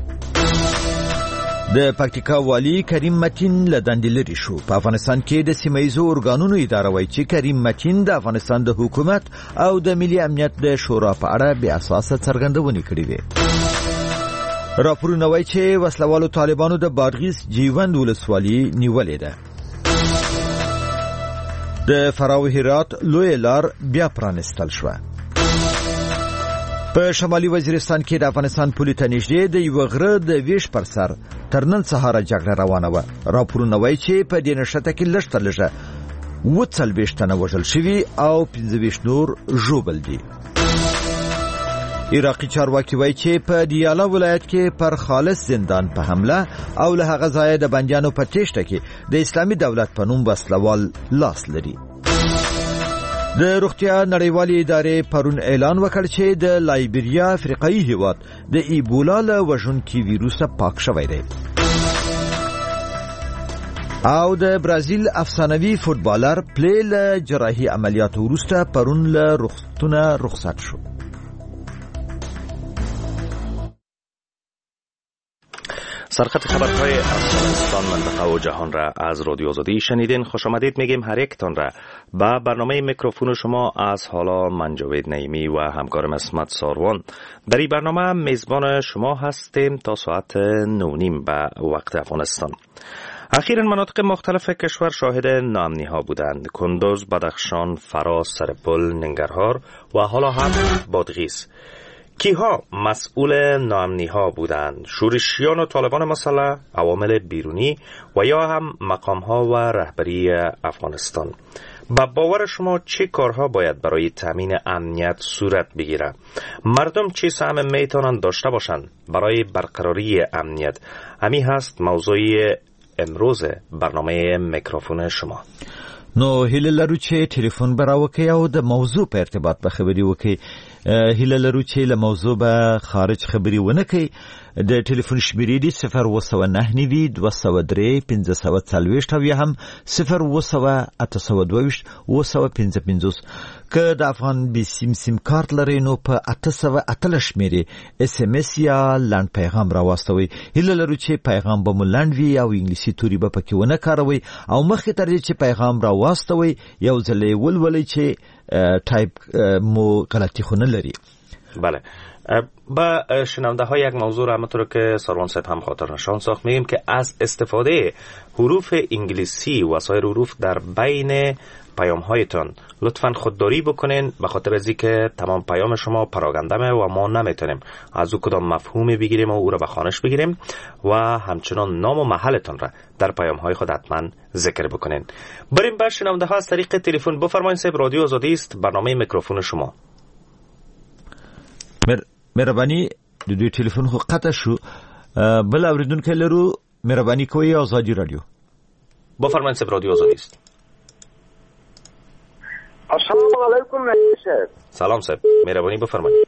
د پکتیکا والی کریم متین له دندې لرې شو. په افغانستان کې د سیمه ییزو ارګانونو اداره وایي چې کریم متین د افغانستان د حکومت او د ملي امنیت د شورا په اړه بې اساسه څرګندونې کړې وې. راپورونه وایي چې وسلوالو طالبانو د بادغیس جیوند ولسوالي نیولې ده. د فراو هرات لوی لار بیا پرانستل شو. په شمالي وزیرستان کې د افغانستان پولې ته نږدې د یو غره د ویش پر سر تر نن سهار جګړه روانه وه. راپورونه وایي چې په دې نښته کې لږ تر لږه اووه څلوېښت تنه وژل شوي او پنځه ویشت نور ژوبل دي. عراقي چارواکي وایي چې په دیالا ولایت کې پر خالص زندان په حمله او له هغه ځایه د بندیانو په تېښته کې د اسلامي دولت په نوم وسلوال لاس لري. د روغتیا نړیوالې ادارې پرون اعلان وکړ چې د لایبیریا افریقایي هیواد د ایبولا له وژونکي ویروسه پاک شوی دی. او د برازیل افسانوي فوتبالر پلی له جراحي عملیاتو وروسته پرون له روغتونه رخصت شو. سرخط خبرهای افغانستان منطقه و جهان را از رادیو آزادی شنیدین. خوش آمدید میگیم هر یکتان را. با برنامه میکروفون شما از حالا من جاوید نعیمی و همکارم اسمت ساروان در این برنامه میزبان شما هستیم تا ساعت نه نیم به وقت افغانستان. اخیراً مناطق مختلف کشور شاهد ناامنی ها بودند. کندوز، بدخشان، فراس، سرپل، ننگرهار و حالا هم بادغیس. کیها مسئول ناامنی ها بودند؟ شورشیان و طالبان مسلح، عوامل بیرونی و یا هم مقام ها و رهبری افغانستان؟ با باور شما چه کارها باید برای تامین امنیت صورت بگیره؟ مردم چه سهم میتونن داشته باشند برای برقراری امنیت؟ همین هست موضوع امروز برنامه میکروفون شما. نو هیله لرو چې ټلیفون براوکي او د موضوع په ارتباط به خبري وکي. هیله لرو چې له موضوع به خارج خبري ونه کوي. د ټلیفون شمیرې دي صفر اوه سوه نهه نوي دوه سوه درې پنځه سوه څلوېښت او یا هم صفر اوه سوه اته سوه دوه ویشت اوه سوه پنځه پنځوس. که د افغان بي سیم سیم کارت لرئ نو په اته سوه اتلس شمیرې اس ام اس یا لنډ پیغام راواستوئ. هیله لرو چې پیغام به مو لنډ وي او انګلیسي توري به پکې ونه کاروئ او مخکې تر دې چې پیغام راواستوئ یو ځل یې ولولئ چې تایپ مو غلطی خو نه لري. بله. با شنونده ها یک موضوع را همونطور که ساروان صاحب هم خاطر نشان ساخت میگیم که از استفاده حروف انگلیسی و سایر حروف در بین پیام هایتان لطفاً خودداری بکنین، به خاطر از اینکه تمام پیام شما پراگندمه و ما نمیتونیم از او کدام مفهومی بگیریم و او را به خوانش بگیریم و همچنان نام و محلتان را در پیام های خود حتما ذکر بکنین. بریم به شنونده ها از طریق تلفن. بفرمایید صاحب، رادیو آزادی است، برنامه میکروفون شما. مهرباني د دوی ټلیفون خو قطع شو. بل اوریدونکو لرو، مهرباني کوئ آزادی رادیو. بفرمایید صاحب، رادیو آزادی است. السلام علیکم نعیم صاحب. سلام صاحب، مهرباني بفرمایید.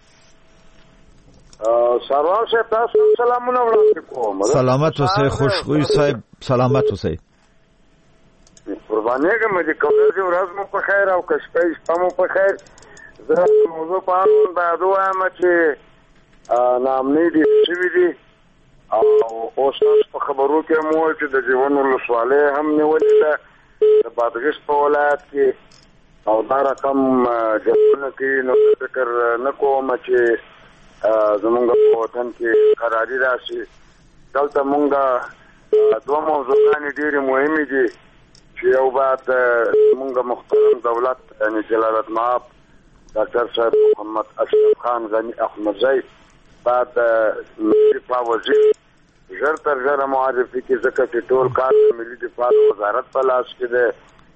سروان صاحب تاسو سلامونه وړاندې کوم. سلامت اوسئ، خوشخوی صاحب، سلامت اوسئ. قرباني کوم دې کومه ورځ مو په خیر او کشپې ستمو په خیر. زه موضوع په اړه باید وایم چې نامنې دي شوي دي او اوس په خبرو کې مو چې د جوان ولسوالۍ هم نیولې ده د بادغیس په ولایت کې او دا رقم جوړونه کې نو فکر نه کوم چې زمونږ په وطن کې قراري راشي. دلته مونږ دوه موضوعګانې ډېرې مهمې دي چې یو بعد مونږ محترم دولت یعنی جلالت مآب ډاکټر صاحب محمد اشرف خان غنی احمدزی بعد ملي دفاع وزیر ژر تر ژره معرفي کې ځکه چې ټول کار ملي دفاع وزارت په لاس کې دی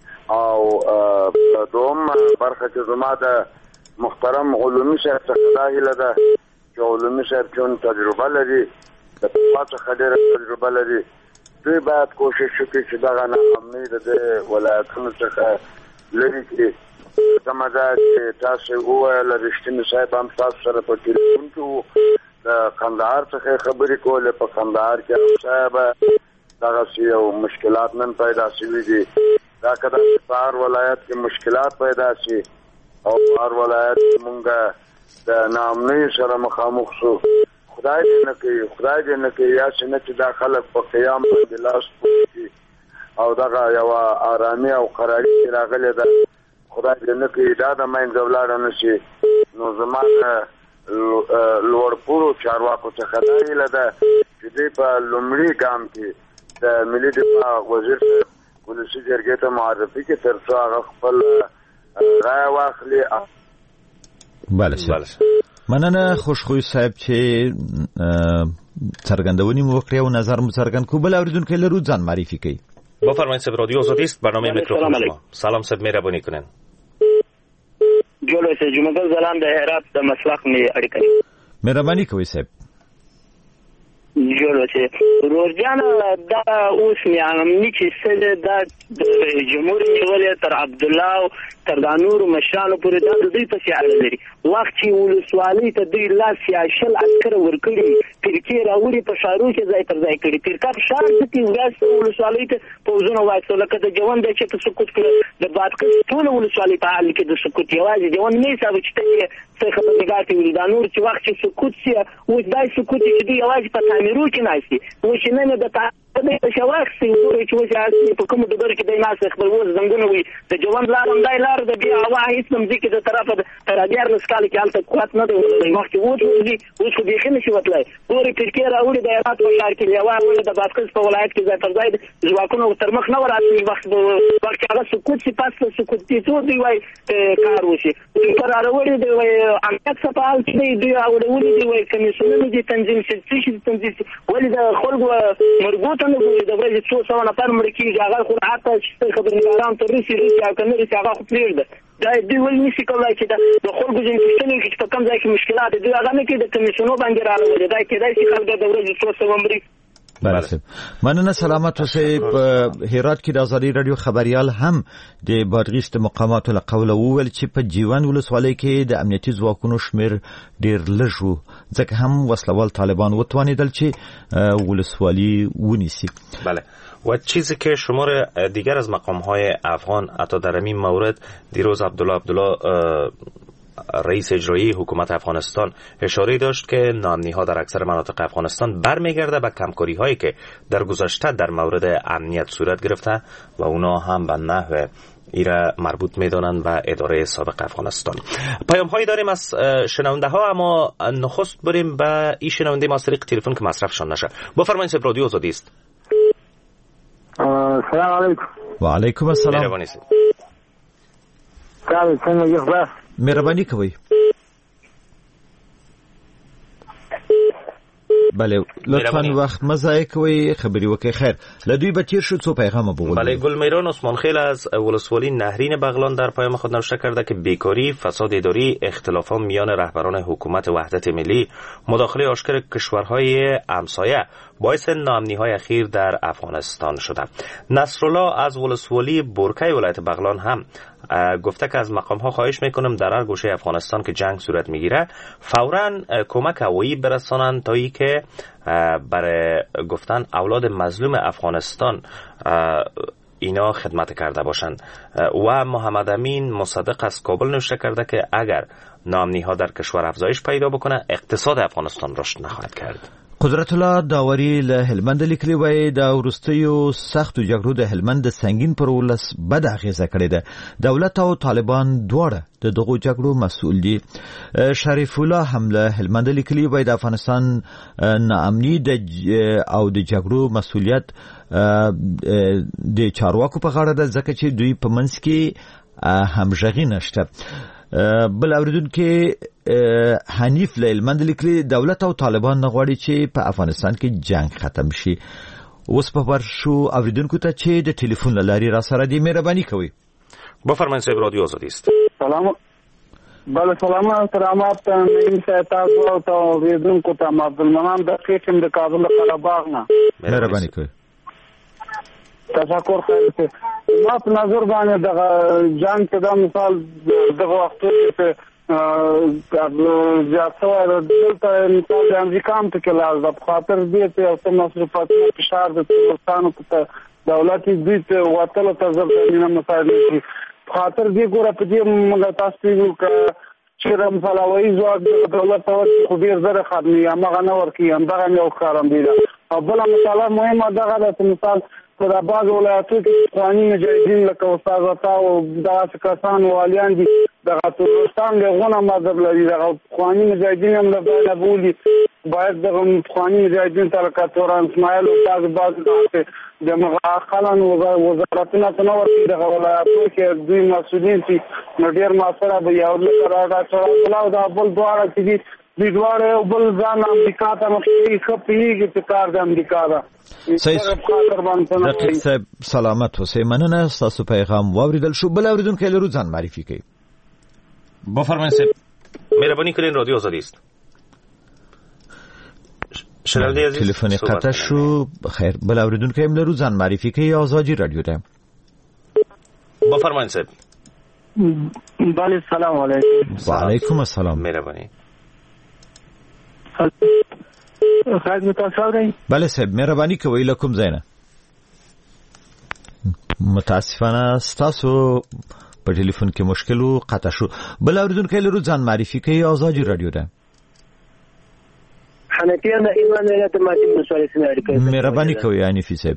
او دوم برخه چې زما د محترم علومي صاحب څخه دا هیله ده چې علومي صاحب چون تجربه لري د دفاع څخه ډېره تجربه لري، دوی باید کوشش وکړي چې دغه ناامني د ولایتونو څخه لرې کړي. کومه ده چې تاسو وویل رښتینی صاحب هم تاسو سره په ټلیفون کې وو، د کندهار څخه خبرې کولې. په کندهار کې هم صاحب دغسې یو مشکلات نن پیدا شوي دي. دا که داسې په هر ولایت کې مشکلات پیدا شي او په هر ولایت کې مونږ د ناامنۍ سره مخامخ شو، خدای دې نه کوي خدای دې نه کوي یاسې نه چې دا خلک په قیام باندې لاس پوکي او دغه یوه ارامي او قراري چې راغلې ده خدای دې نه کوي دا د منځه ولاړه نه شي. نو زما د لوړپوړو چارواکو څخه دا هیله ده چې دوی په لومړي ګام کې د ملي دفاع وزیر صاحب ولسي جرګې ته معرفي کړي تر څو هغه خپل رایه واخلي. بله صاحب، مننه خوشخوی صاحب چې څرګندونې مو وکړې او نظر مو څرګند کړو. بل اورېدونکی لرو، ځان معرفي کوي. بفرمایید صاحب، رادیو آزادی است، برنامه میکروفون شما. سلام صاحب، مهرباني کنن. جوړ اوسئ. جمعه زلان د هرات د مسلخ می اړیکه. مهرباني کوي صاحب. جوړ اوسئ. روزانه دا اوس می امني چې سره د جمهوریت نیولې تر عبد الله تر دانور مشرانو پورې د دوی په سیاله لري. وخت چې ولسوالۍ ته دوی لا سیاشل عسكر ورکړي ترکیه راوړي په شارو کې ځای پر ځای کړي. ترکاب شار دې ورځ ولسوالۍ ته پوزونه وایسو لکه د جوان د چې په سکوت کې د بادکس ټول ولسوالۍ په حال کې د سکوت یوازې جوان نه حساب چې ته خبرګار ته ولې دانور چې وخت چې سکوت سي او دای سکوت چې دی یوازې په تعمیرو کې ناشتي و چې نه د د شواخ سي ورې چې وځي په کوم د بر کې د ناس خپل وز زنګونه وي د جوان لارم دای لار د بیا هوا هیڅ نم ځکه د طرفه تر اګر نسکال کې حالت قوت نه دی وخت وځي اوس خو بيخي نشي وتلای. ورې ترکیه راوړي د هرات ولایت کې یو ور د بادکس په ولایت کې ځای پر ځای ځواکونو تر مخ نه وراتلی وخت وخت هغه سکوت سي پاس سکوت دي څو دی وای کار وشي پر راوړي دی وای امنیت په حال کې دی دی راوړي دی وای کمیسیون دي تنظیم شي تنظیم ولې د خلکو مربوطه څنګه ګوري د ورځې څو سوه نفر مړ کېږي هغه خو حتی چې خبرنګاران ته رسي رسي او که نه رسي هغه خو پرېږده دا دوی ولې نشي کولی چې د خلکو ځینې پوښتنې وکړي چې په کوم ځای کې مشکلات دي دوی هغه نه کوي د کمیسیونو باندې راولي دا کېدای شي خلک د ورځې څو سوه مري. بله صاحب مننه سلامت اوسئ. په هرات کې د ازادي رادیو خبريال هم د بادغیس د مقاماتو له قوله وویل چې په جیوند ولسوالۍ کې د امنیتي ځواکونو شمیر ډیر لږ و ځکه هم وسلوال طالبان وتوانیدل چې ولسوالۍ ونیسي. بله و چیزی که شمار دیگر از مقام‌های افغان حتی در این مورد دیروز عبدالله عبدالله رئیس اجرایی حکومت افغانستان اشاره داشت که نامنی‌ها در اکثر مناطق افغانستان برمیگرده به کمکاری هایی که در گذشته در مورد امنیت صورت گرفته و اونا هم به نحو ایره مربوط میدانند به اداره سابق افغانستان. پیام هایی داریم از شنونده ها اما نخست بریم به این شنونده ما از طریق تلفن که مصرفشان نشه. بفرمایید صاحب رادیو آزادی است. سلام علیکم. و علیکم السلام. مهربانی سید. کار څنګه یو خبر مهرباني کوي. بله لطفاً وقت مزای کوي خبري وکي. خیر لدوی به تیر شو څو پیغام بگو. بله گلمیران عثمان خیل از ولسوالی نهرین بغلان در پیام خود نوشته کرده که بیکاری، فساد اداری، اختلافات میان رهبران حکومت وحدت ملی، مداخله آشکار کشورهای همسایه باعث ناامنی‌های اخیر در افغانستان شده. نصرالله از ولسوالی برکه ولایت بغلان هم گفته که از مقام‌ها خواهش میکنم در هر گوشه افغانستان که جنگ صورت میگیره فوراً کمک هوایی برسانند تا ای که برای گفتن اولاد مظلوم افغانستان اینا خدمت کرده باشند. و محمد امین مصدق از کابل نوشته کرده که اگر ناامنی‌ها در کشور افزایش پیدا بکنه اقتصاد افغانستان رشد نخواهد کرد. قدرت الله داوري له هلمند لیکلي وای دا ورستیو سختو جګړو د هلمند سنگین پر ولس بد اغیزه کړې ده. دولت او طالبان دواړه د دغو جګړو مسؤل دي. شریف الله هم له هلمند لیکلي وای د افغانستان ناامني د او د جګړو مسؤلیت د چارواکو په غاړه ده ځکه چې دوی په منځ کې همغږي نشته. بل اوریدونکو حنیف لیلمند لیکلي دولت او طالبان غواړي چې په افغانستان کې جنگ ختم شي. اوس په ورشو اوریدونکو ته چې د ټلیفون لاري را سره دی مهرباني کوي. بفرمایئ صاحب رادیو آزادی است. سلام. بله سلام سلامات نیم تاسو او ته اوریدونکو ته عبدالمنان د قسم د کابل قرهباغ نه مهرباني کوي. تشکر خیر. ما په نظر باندې د جنگ په د مثال دغه وخت کې زیاتره دلته مثال د امریکا هم ته کلاز د خاطر دې ته او څه مصرفاتي فشار د ترکستان په دولت دې ته وټل ته ځل نه مسایل شي خاطر دې ګوره په دې موږ تاسو یو ک چې د مفلاوي ځواک د دولت او خو ډیر زره خدمي هغه نه ورکی هم دغه یو کارم دی. او بل مثال مهمه دغه د مثال په بعض ولایتو کې قوانین مجاهدین لکه استاد عطا او دغه کسان والیان دي دغه ترکستان له غونه مذهب لري دغه قوانین مجاهدین هم له بولي باید دغه قوانین مجاهدین تر کاتوران اسماعیل او بعض بعض د مغاخلن وزارتونه تنور دغه ولایتو کې دوی مسؤلین دي ډیر ماسره به یو لپاره راځي دا بل دواړه چې دی دواره او بل ځان امریکا ته مخکې خپېږي چې کار د امریکا ده. دقیق صاحب سلامت اوسئ. مننه ستاسو پیغام واوریدل شو. بل اوریدونکو لرو ځان معرفي کوي. بفرمایئ صاحب. مهرباني کړئ رادیو آزادی است. شنونده عزیز تلفن قطع شو. خیر بل اوریدونکو هم لرو ځان معرفي کوي. آزادی رادیو ده. بفرمایئ صاحب. بله سلام علیکم. و علیکم السلام. مهرباني. خیر متاسف دی. بله صاحب مهرباني کوي لکم زینه. متاسفانه ستاسو په ټلیفون کې مشکل او قطع شو. بل اوریدونکو لرو ځان معرفي کوي. آزادی رادیو ده. حنفیان ایمان ولایت ماتیم مسوالې سره اړیکه. مهرباني کوي حنیفي صاحب.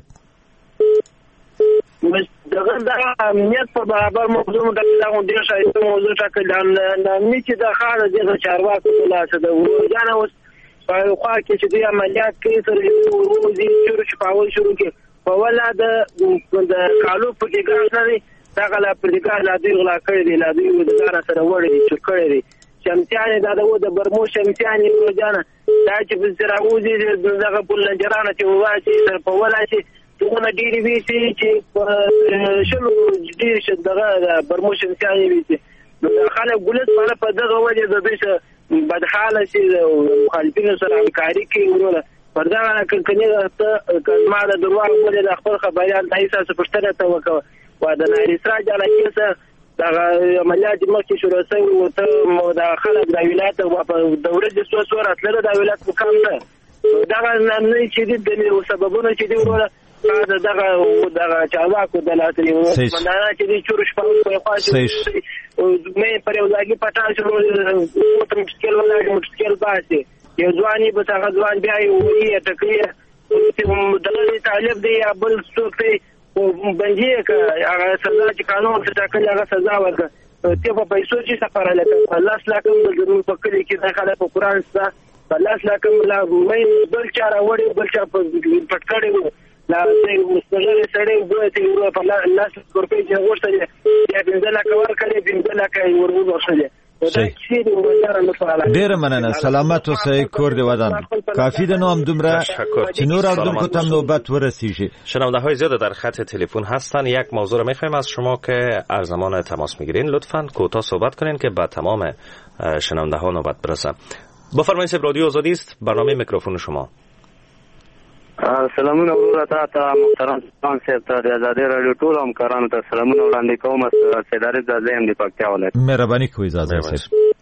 دغه د امنیت په برابر موضوع د دغه ډیر شایسته موضوع ټاکل نه نه چې د خاله د چارواکو په لاس د ورځانه اوس په خوا کې چې د عملیات کې سره ورودي شروع شپاول شروع کې په ولا د د کالو په ګاز نه دغه لا په ګاز لا دی غلا کړی دی لا دی د کار سره وړي چې کړی دی شمسیان دا د برمو شمسیان ورجانه دا چې په سراوزي دغه بولنجرانه چې وایي په ولا چې څنګه ډیری وی چې شلو ډیر شدغه برمو شمسیان وی چې خلک ګولت باندې په دغه وجه د دې بدحاله چې مخالفینو سره همکاري کوي ورونه پردا کنه ته کلمه د درواغ ولې د خپل خبريال د اساس پښتنه ته وکړه و د نریسراج علاقې سره دا عملیات مخکې شروع شوي او ته د خلک د ولایت په دوره د څو څو راتلل د ولایت مقام نه دا نه چې د سببونو چې دی ورونه دا دغه دغه چاواکو د لاتري ومنانه چې د چورش په خواص او مې پر یو ځای پټا شروع موټر مشکل ولاړ مشکل باسي یو ځواني به هغه ځوان بیا یو یې ټکړه چې مدلل طالب دی یا بل څوک دی بنجي که هغه سزا چې قانون څه ټاکلي هغه سزا ورکړه ته په پیسو چې سفر لکه الله سلاکم د په کلی کې داخله په قران سره الله سلاکم لا مې بل چاره وړي بل چا په پټکړې لا دې مستقل سره دوه ته یو په الله سکورپې چې ورته یا بنځله کور کړي بنځله کوي ورو ورسره ډیر مننه سلامت اوسئ کور دی ودان کافی ده نو هم دومره چې نور اردوونکو تم نوبت ورسیږي. شنونده های زیاد در خط تلفن هستن. یک موضوع رو میخوایم از شما که از زمان تماس میگیرین لطفاً کوتاه صحبت کنین که با تمام شنونده ها نوبت برسه. بفرمایید رادیو آزادی است، برنامه میکروفون شما. سلامونه ورور ته ته محترم خان صاحب ته د آزادي رادیو ټول همکارانو ته سلامونه وړاندې کوم. سیداري د زم دی پکتیا ولایت. مهرباني کوئ زاده صاحب.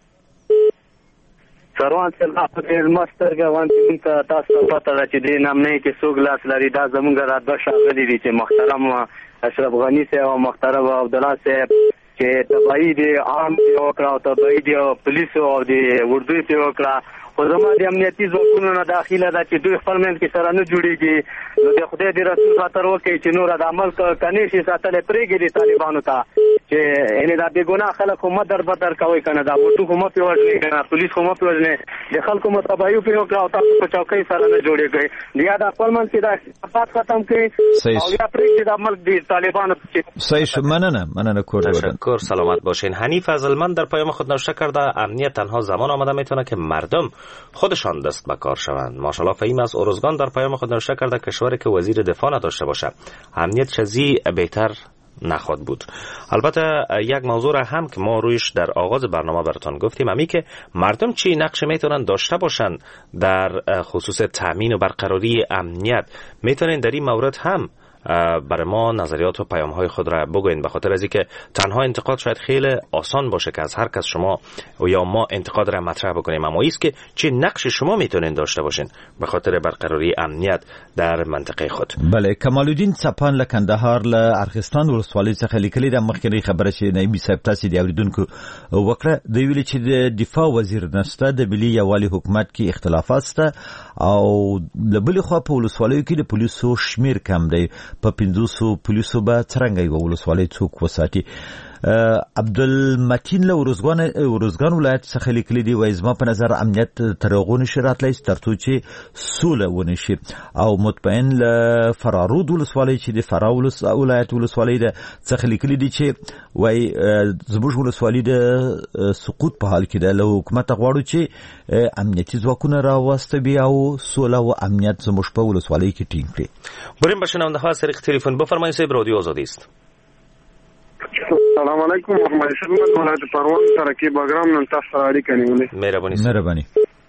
سروان صاحب په ماستر کې وانت ته تاسو پته ده چې د نام نه کې څوک لاس لري دا زمونږ راځه شاغلي دي چې محترم اشرف غنی صاحب او محترم عبد الله صاحب چې تبعید عام دی او کړه تبعید دی پولیس او دی اردو ته وکړه خو زموږ د امنیتي ځواکونو نه داخله ده چې دوی خپل منځ کې سره نه جوړیږي. نو د خدای د رسول خاطر وکړي چې نور د عمل کني شي ساتلې پرېږي د طالبانو ته چې ان دا بې ګناه خلک هم در بدر کوي کنه دا وټو هم په وړي کنه پولیس هم په وړي د خلکو متابعي په وکړه او تاسو په چوکۍ سره نه جوړیږي. بیا د خپل منځ کې دا صفات ختم کړي او یا پرېږي د عمل د طالبانو صحیح مننه مننه کور تشکر سلامت باشین. حنیف فضلمند در پیام خود نوشته کرده امنیت تنها زمان آمده میتونه که مردم خودشان دست به کار شوند. ماشاءالله فهیم از اروزگان در پیام خود نوشته کرده کشوری که وزیر دفاع نداشته باشه امنیت چیزی بهتر نخواد بود. البته یک موضوع را هم که ما رویش در آغاز برنامه براتون گفتیم امی که مردم چی نقش میتونن داشته باشن در خصوص تامین و برقراری امنیت. میتونن در این مورد هم برای ما نظریات و پیام های خود را بگوین، به خاطر از اینکه تنها انتقاد شاید خیلی آسان باشه که از هر کس شما و یا ما انتقاد را مطرح بکنیم، اما ایست که چه نقش شما میتونین داشته باشین به خاطر برقراری امنیت در منطقه خود. بله کمالالدین چپان له کندهار له ارغستان ولسوالۍ څخه لیکلي د مخکنی خبره چې نایب صاحب تاسو دی اوریدونکو وکړه د ویل چې د دفاع وزیر نسته د ملي یوالي حکومت کې اختلافات شته او د بل خو په ولسوالیو کې د پولیسو شمیر کم دی په پنځوسو پولیسو به څنګه یو ولسوالۍ څوک وساتي. عبدالمتین له ورزګان ورزګان ولایت څخه لیکلي دی وایي زما په نظر امنیت تر هغو نشي راتلی ترڅو چې سوله ونشي او مطمئن له فرارود ولسوالۍ چې د فراه ولایت ولسوالۍ ده څخه لیکلي دی چې وایي زموږ ولسوالۍ د سقوط په حال کې ده له حکومت غواړو چې امنیتي ځواکونه راوستوي او سوله او امنیت زموږ په ولسوالۍ کې ټینګ کړي. بریم به شنونده ها از طریق تلفن بفرمایید صاحب رادیو آزادی است. سلام علیکم محمد شمس ولایت پروان ترکی بګرام نن تاسو سره اړیکه نیولې. مهرباني مهرباني.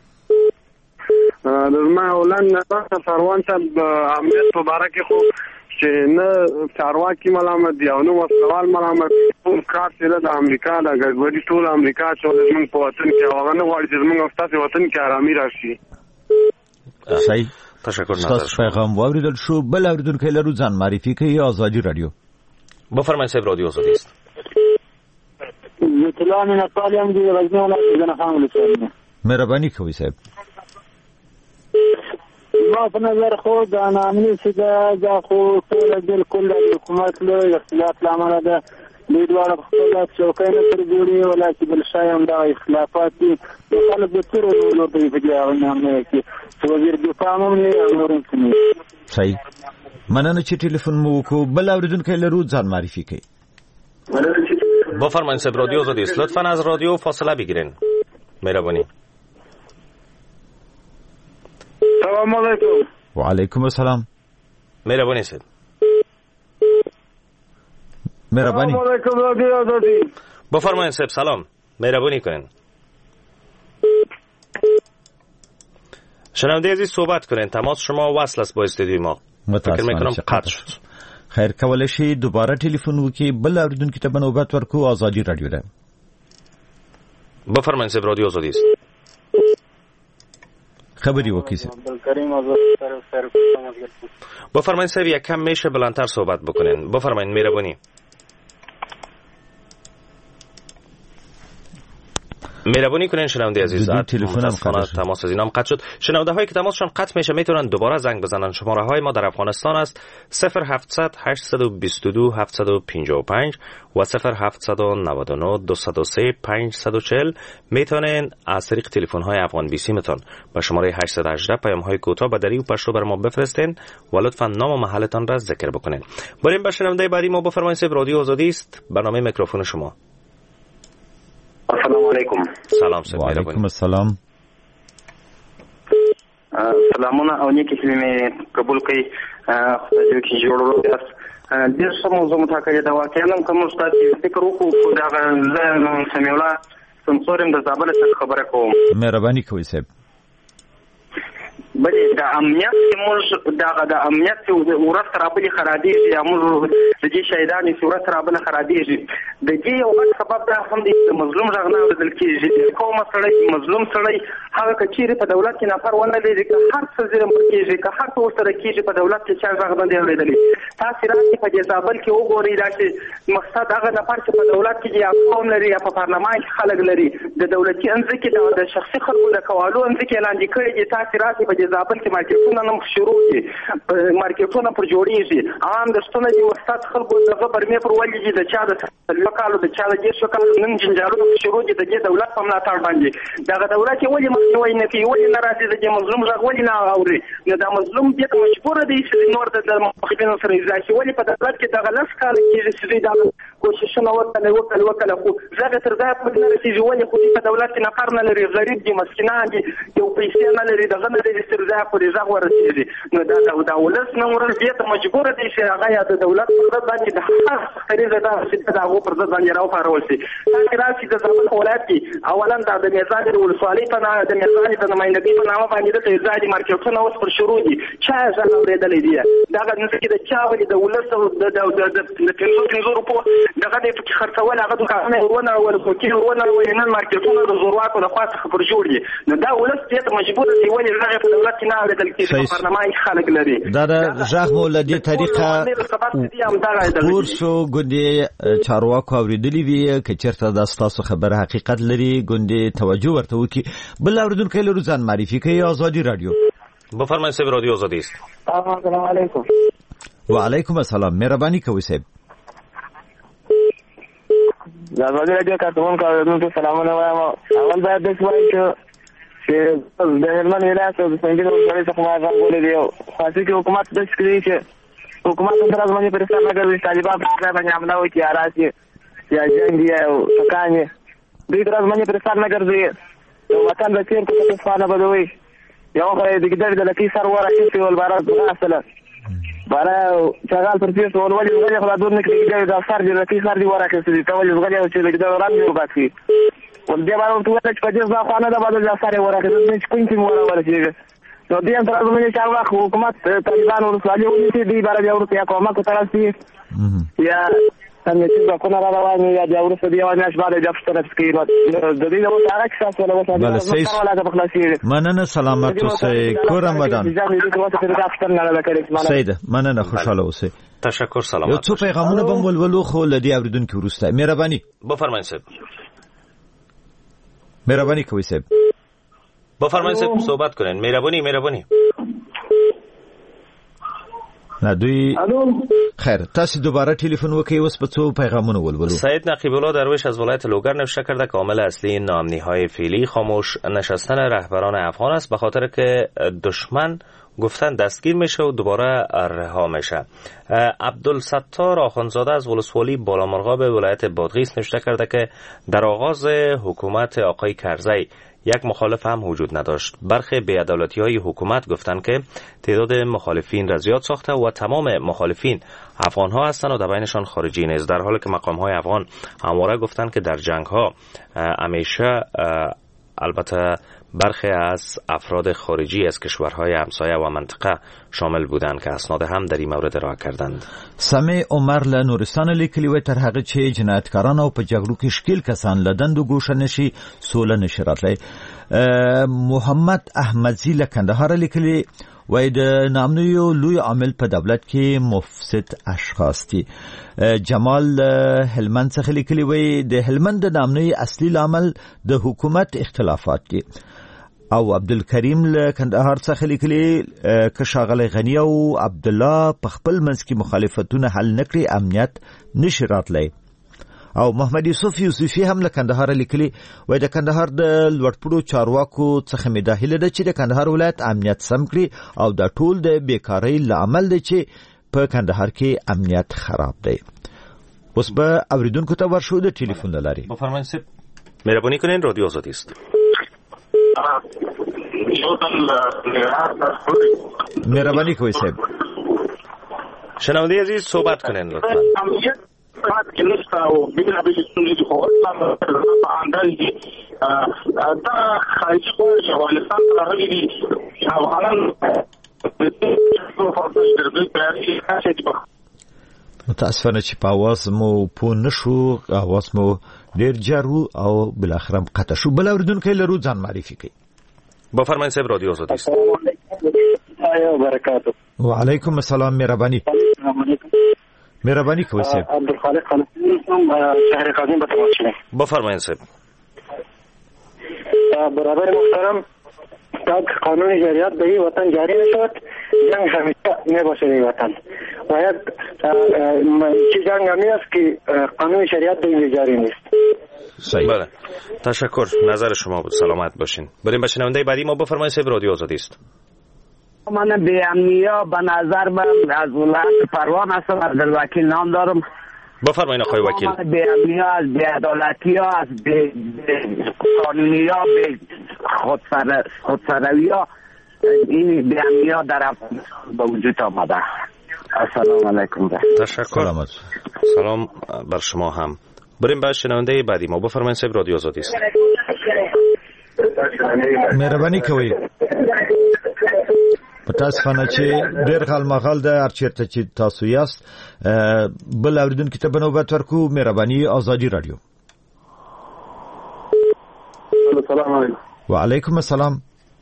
دزما اولن تاسو پروان ته امنیت مبارک خو چې نه چارواکي ملامت دی او نو سوال ملامت ټول کار سره د امریکا د غوړي ټول امریکا چې زموږ په وطن کې هغه نه غواړي چې زموږ استاد وطن کې آرامي راشي. صحیح تشکر نظر تاسو پیغام واوریدل شو. بل اوریدونکو لرو ځان معرفي کوي آزادی رادیو. بفرمایید صاحب رادیو آزادی است. اطلاع من اطالیم دی غزنی ولایت زنه خان ولسوالی. مهرباني کوي صاحب. ما په نظر خو د نامني چې دا خو ټول بالکل د حکومت له اختلاف لامل ده د دوه خپل څوکۍ نه تر جوړي ولا چې بل شای هم دا اختلافات دي خلک د تر ورو په فکر نه کې وزیر دفاع هم نه اورم کوي. صحیح مننه چې ټلیفون مو کو. بل اوریدونکو لرو ځان معرفي کوي. بفرمایید صاحب رادیو آزادی است. لطفاً از رادیو فاصله بگیرین. مهربانی. سلام علیکم. و علیکم السلام. مهربانی صاحب. مهربانی. سلام علیکم رادیو آزادی. بفرمایید صاحب سلام. مهربانی کنین. شنونده عزیز صحبت کنین. تماس شما وصل است با استودیوی ما. فکر میکنم قطع شد. خیر کولای شي دوباره ټلیفون وکړي بل اوریدونکو ته نوبت ورکو آزادی رادیو ده. بفرمایید صاحب رادیو آزادی است. خبری وکړئ صاحب. عبدالکریم آزاد سر بفرمایید صاحب یک کم میشه بلندتر صحبت بکنین. بفرمایید مهربانی. مهربانی کنین شنونده عزیز تلفنم تماس از اینام قطع شد. شنونده هایی که تماسشون قطع میشه میتونن دوباره زنگ بزنن. شماره های ما در افغانستان است صفر هفتصد هشتصد و بیست و دو هفتصد و پنجاه و پنج و صفر هفتصد و نود و نه دویست و سه پانصد و چهل. میتونین از طریق تلفن های افغان بی سی متون با شماره هشتصد و هجده پیام های کوتاه با دری و پشتو بر ما بفرستین و لطفا نام و محلتان را ذکر بکنین. بریم به شنونده بعدی ما. بفرمایید صاحب رادیو آزادی است. برنامه میکروفون شما. السلام علیکم. سلام صاحب. و علیکم السلام. سلامونه او نیکی کلمې قبول کړئ. خدای دې کې جوړ وروست. ډېر ښه موضوع مطالعه ده. واقعا کوم استاد فکر وکړو دا زه سمیع الله سمسورم د زابل څخه خبره کوم. مهرباني کوئ صاحب. بلې د امنیت کې موږ دغه د امنیت ورځ تر بلې خرابېږي یا موږ د دې شهیدانو چې ورځ تر بله خرابېږي. د دې یو غټ سبب دا هم دی چې مظلوم غږ نه اورېدل کېږي. کومه سړی مظلوم سړی هغه که چیرې په دولت کې نفر ونه لري که هر څه ظلم کېږي که هر څه ورسره کېږي په دولت کې چا غږ نه دی اورېدلی. تاسې راسئ په دې زابل کې وګورئ دا چې مقصد هغه نفر چې په دولت کې یا قوم لري یا په پارلمان کې خلک لري د دولتي ځمکې د شخصي خلکو د کوالو ځمکې لاندې کړي دي. تاسې راسئ په زابل کې مارکیټونه نن شروع دي. مارکیټونه پر جوړیږي. عام د ستونه دي مقصد خلکو دغه برمې پر ولې دي د چا د لوکالو د چا د دې شکل نن جنجالونه شروع دي د دې دولت په ملاتړ باندې. دغه دولت ولې مخنیوي نه کوي؟ ولې نه راځي د دې مظلوم غږ ولې نه اوري؟ نو دا مظلوم دې ته مجبور دی چې نور د مخالفینو سره اجرا شي. ولې په دولت کې دغه لس کاله کېږي چې دا کوششونه وکړي وکړي وکړي خو زغه تر ځای په نه رسیږي. ولې خو په دولت کې نفر نه لري، غریب دي، مسکینان دي، یو پیسې نه لري، دغه نه لري تر ځای په ځای ورسیږي. نو دا دا ولس نه ورل دې ته مجبور دی چې هغه یا د دولت پر ضد باندې د هر خریزه دا چې دا هغه پر ضد باندې راوپارول شي. تاسو راشي د زابل ولایت کې اولا دا د میزان ولسوالۍ په نامه د میزان د نمائندګۍ په نامه باندې د ځای مارکیټونه اوس پر شروع دي. چا ځان اورېدلې دي دا غږ چې د چا ولې د ولس د د د پنځو پنځو روپو دغه د پکې خرڅول هغه دوکانونه ورونه ول خو کې ورونه ول نن مارکیټونه د زورواکو د خاص پر جوړ دي. نو دا ولس دې مجبور دی ولې هغه په دولت کې نه اورېدل کېږي. په پارلمان کې خلک لري. دا د ژغ مولدي طریقه ور شو ګوندې چارواکو اورېدلې وي چې چیرته د تاسو خبره حقیقت لري ګوندې توجه ورته وکړي. بل اوریدونکو له روزان معرفي کوي آزادی رادیو. بفرمایئ صاحب رادیو آزادی است. السلام علیکم. و علیکم السلام. مهرباني کوئ صاحب. آزادی رادیو کارتون کارونکو سلامونه وایم. اول باید د سوای چې چې د هلمند ولایت او د سنجید ولایت څخه ما غوړې دی خاصه کې حکومت د شکرې چې حکومت تر اوسه باندې پرسته نه کوي. طالبان په باندې حمله وکړي راځي یا جنگ دی او څنګه دوی تر اوسه باندې پرسته نه کوي. وطن د چیر په څه نه بدوي. یو خو د ګډ د لکی سر ورته چې ول بارات غاسله بارا شغال پر پیس ول ولې غلي خلا دون کې د سر د لکی سر دی ورته چې ته ولې غلي او چې د وران یو باسي ول دې باندې ټول چې په دې ځخانه د بدل ځاره ورته د کوم چې مور ورته نو دې تر اوسه باندې چې حکومت طالبان ورسالي ونی چې دی بارا یو ورته کومه کو ترسي یا څنګه چې څنګه را روانه یا د اورسه دی او نش باندې د افسر سکینو د دې نو تارک شاسو له وسه ولا د بخلاصي مننه سلامت اوسئ کور رمضان سید مننه خوشاله اوسئ. تشکر سلامت. یو څو پیغامونه بم ولولو خو لدی اوریدونکو ورسته مهرباني بفرمایئ صاحب. مهرباني کوئ صاحب. بفرمایئ صاحب صحبت کنین. مهرباني مهرباني. نه دوی خیر تاسو دوباره تلفن وکړئ اوس په څو پیغامونه ولولو. سید نقیب الله درویش از ولایت لوگر نوشته کرده که عامل اصلی ناامنی های فعلی خاموش نشستن رهبران افغان است به خاطر که دشمن گفتن دستگیر میشه و دوباره رها میشه. عبدالستار آخوندزاده از ولسوالی بالامرغاب ولایت بادغیس نوشته کرده که در آغاز حکومت آقای کرزی یک مخالف هم وجود نداشت. برخی بی‌عدالتی‌های حکومت گفتند که تعداد مخالفین را زیاد ساخته و تمام مخالفین افغان‌ها هستند و در بینشان خارجی نیست، در حالی که مقام‌های افغان همواره گفتند که در جنگ‌ها همیشه البته برخی از افراد خارجی از کشورهای همسایه و منطقه شامل بودند که اسناد هم در این مورد ارائه کردند. سمی عمر له نورستان لیکلی و تر هغه چې جنایتکاران او په جګړو کې شکیل کسان له دندو ګوښه نشي سوله نشي راتلی. محمد احمدزی له کندهار لیکلی وای د نامنیو لوی عامل په دولت کې مفسد اشخاص دي. جمال هلمند څخه لیکلی وای د هلمند د نامنی اصلي عامل د حکومت اختلافات دي. او عبدالکریم له کندهار څخه لیکلی که شاغلی غنی او عبد الله په خپل منځ کې مخالفتونه حل نکړي امنیت نشي راتلی. او محمد یوسف یوسفی هم له کندهار لیکلی وای د کندهار د لوړپوړو چارواکو څخه مې دا هیله ده چې د کندهار ولایت امنیت سم کړي او د ټول د بیکاری لامل دی چې په کندهار کې امنیت خراب دی. اوس به اوریدونکو ته ورشو د ټلیفون لاري. بفرمایئ صاحب. مهرباني کنین رادیو آزادی است. مهرباني کوئ صاحب. شنونده عزیز صحبت کنین لطفا. بعد کې نشته او بلا بلا ستونزې دي، خو اسلام په اندازې دي دا خارجي قوې چې افغانستان ته راغلي دي افغانان متاسفانه چې په اواز مو پوه نشو، اواز مو ډېر جارو او بالاخره هم قطع شو. بل اوریدونکی لرو، ځان معرفي کړئ. بفرمایئ صاحب رادیو آزادی است. وعلیکم السلام. مهرباني مهرباني کوئ صاحب. عبدالخالق خان شهر قاضی به تماس شدم. بفرمایئ صاحب. برابر محترم، تا قانون جریات به وطن جاری نشود، جنگ همیشه میباشه این وطن. باید چی جنگ همی است که قانون شریعت به این جاری نیست. صحیح. بله. تشکر. نظر شما بود. سلامت باشین. بریم به شنونده بعدی ما. بفرمایید صاحب رادیو آزادی است. من به امنیا به نظر من از ولایت پروان هستم، عبدالوکیل نام دارم. بفرمایید آقای وکیل. من به امنیا از بی‌عدالتی ها، از به قانونی ها، به خودسر خودسروی ها، این به امنیا در افغانستان به وجود آمده. السلام علیکم. تشکر. سلامت. سلام بر شما هم. بریم به شنونده بعدی ما. بفرمایید صاحب رادیو آزادی است. مهرباني کوئ. متاسفانه چې ډېر غال مغال د ارچرته چې تاسو یاست. بل اوریدونکو ته بنوبت ورکو. مهرباني آزادی رادیو. السلام علیکم. وعلیکم السلام.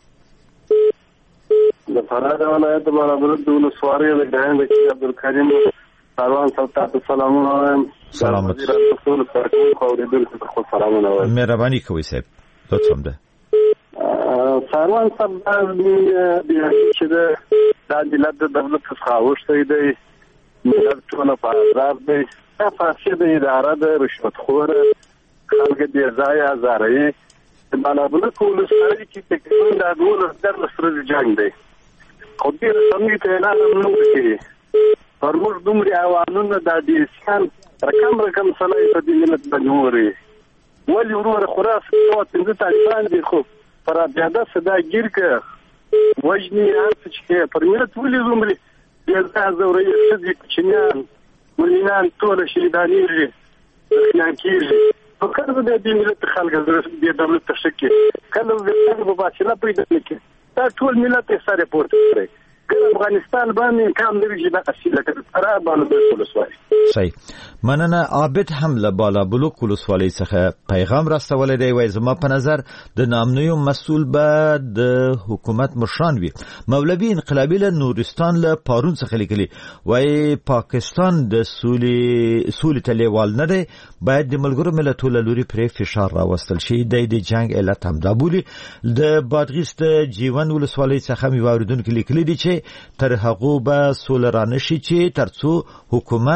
د فراه ولایت برابر د ولسوالۍ د ګاین د عبدالکریم پروان صاحب ته سلامونه وایم. سلامت. ټول سرکو خو د دې خو سلامونه وایم. مهرباني کوئ صاحب. لطفا ده. پروان صاحب د چې د دولت د دولت څخه وشته دی، ملت ټول په آزاد دی. فاسد اداره د رشوت خور خلک د ځای ازاري د بلابل کول سره کې تقریبا د ډول در سره جنگ دی. خو دې سمې ته نه نو کې پرموږ دومره اوانونه د دې سان رقم رقم صلاحي په دې ملت بنوري ولی ورور خلاص او څنګه طالبان دي خو پر پیاده صدا گیر که وجنی هست که پرمیرت ولی زمری بیازده زوری سدی کچنیان ولینان طول شیدانی ری دخیان کی ری فکر ده دی ملت خلق دی دولت تشکی کلو ویتان بباسیلا پیدا نکی تا طول ملت ساره پورت کری که افغانستان باندې کام لري چې دا اصله کړه فرا باندې ولسوالۍ. صحیح. مننه. عابد هم له بالا بلوک ولسوالۍ څخه پیغام راستولی دی. وای زما په نظر د نامنیو مسؤل به د حکومت مشران وي. مولوی انقلابی له نورستان له پارون څخه لیکلی وای پاکستان د سولې سولې ته لیوال نه دی، باید د ملګرو ملتونو له لوري پرې فشار راوستل شي. د دې جنگ علت هم دا بولي. د بادغیس د جیون ولسوالۍ څخه مې واوریدونکو لیکلی دی چې تر هغه به سول رانشي چې ترڅو حکومت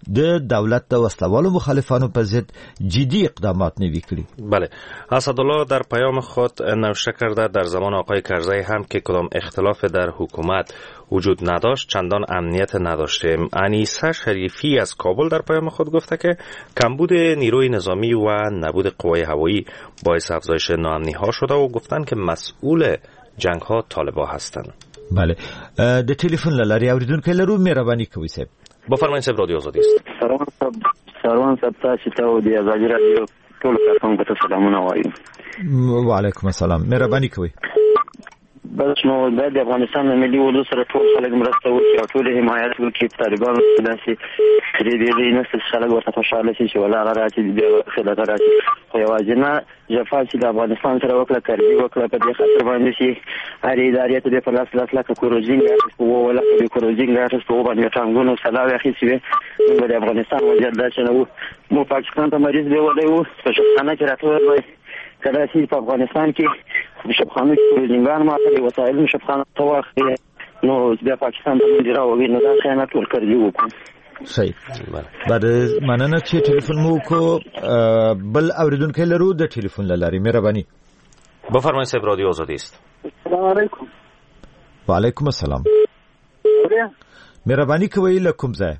د دولت د وسلوالو مخالفانو په ضد جدی اقدامات نوی کړي. بله، اسدالله در پیام خود نوشته کرده در زمان آقای کرزی هم که کدام اختلاف در حکومت وجود نداشت چندان امنیت نداشتیم. انیسه شریفی از کابل در پیام خود گفته که کمبود نیروی نظامی و نبود قوای هوایی باعث افزایش ناامنی ها شده و گفتن که مسئول جنگ ها طالبان هستند. بله، د ټلیفون لاري اوریدونکو لرو مهرباني کوئ صاحب. بفرمایئ صاحب، رادیو آزادی است. سروان صاحب سروان صاحب تاسو ته د آزادی رادیو ټول کارکونکو ته سلامونه وایم. وعلیکم السلام، مهرباني کوئ. بس نو د افغانستان ملي ولو سره ټول خلک مرسته وکړي او ټول حمایت وکړي. طالبان داسې دې دې نه څه خلک ورته خوشاله شي چې ولا راځي د خلک راځي خو یوازې نه جفا چې د افغانستان سره وکړه کړي وکړه په دې خاطر باندې چې هر ادارې ته په لاس لاس لکه کوروزینګ او ولا د کوروزینګ راځي په باندې څنګه نو سلام اخی سي د افغانستان وضعیت دا چې نو مو پاکستان ته مریض دی ولې و په شخصانه کې راټول کله چې په افغانستان کې شپخانه کې کوروزینګان ماته وسایل شپخانه توخه نو د پاکستان د مدیر او وینې دا خیانت ورکړي وکړي. صحیح. بعد مننه چې ټلیفون مو کو بل اوریدونکو لرو د ټلیفون لاري مهرباني. بفرمایئ صاحب، رادیو آزادی است. السلام علیکم. وعلیکم السلام. مهرباني کوئ لکم ځای.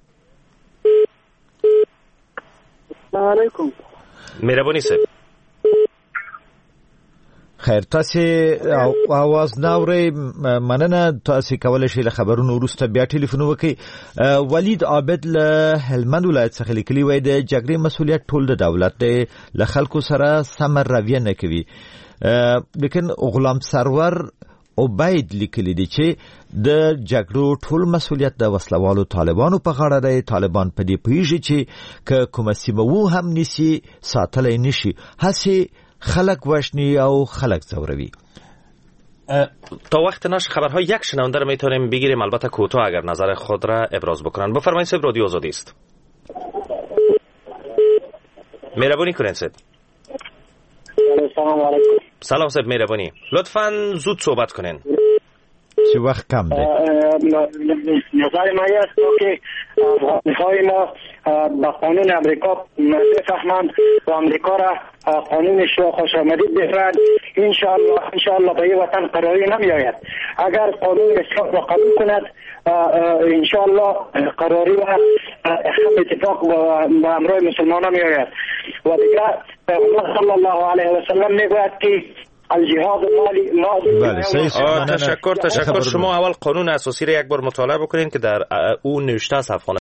السلام علیکم. مهرباني صاحب. خیر، تاسو आवाज ناوري. مننه، تاسو کولای شئ له خبرونو وروسته بیا ټلیفون وکړئ. ولید عابد له هلمند ولایت څخه لیکلی وای د جګړې مسولیت ټول د دولت دی، له خلکو سره سم رویه نه کوي. لیکن غلام سرور عبید لیکلی دی چې د جګړو ټول مسولیت د وسلوالو طالبانو په غاړه دی. طالبان په دې پیږي چې که کومه سیمه وو هم نسی ساتلای نشي، هسي خلق وشنی او خلق زوروی. تا وقت نشر خبرها یک شنونده رو میتونیم بگیریم، البته کوتاه اگر نظر خود را ابراز بکنن. بفرمایید صاحب، رادیو آزادی است. مهربانی کنین صاحب. سلام علیکم. سلام صاحب، مهربانی لطفاً زود صحبت کنین. چه وقت کم ده؟ نظر ما است که افغانهای ما به قانون امریکا بفهمند و امریکا را قانونش را خوش آمدید بفرد. انشاءالله انشاءالله به این وطن قراری نمی آید. اگر قانون اسلام را قبول کند انشاءالله قراری و هم اتفاق با امرای مسلمان می آید. و دیگر پیغمبر صلی الله علیه و سلم می گوید که الجهاد مالی بله صحیح. تشکر تشکر. شما اول قانون اساسی را یک بار مطالعه بکنین که در او نوشته است افغانستان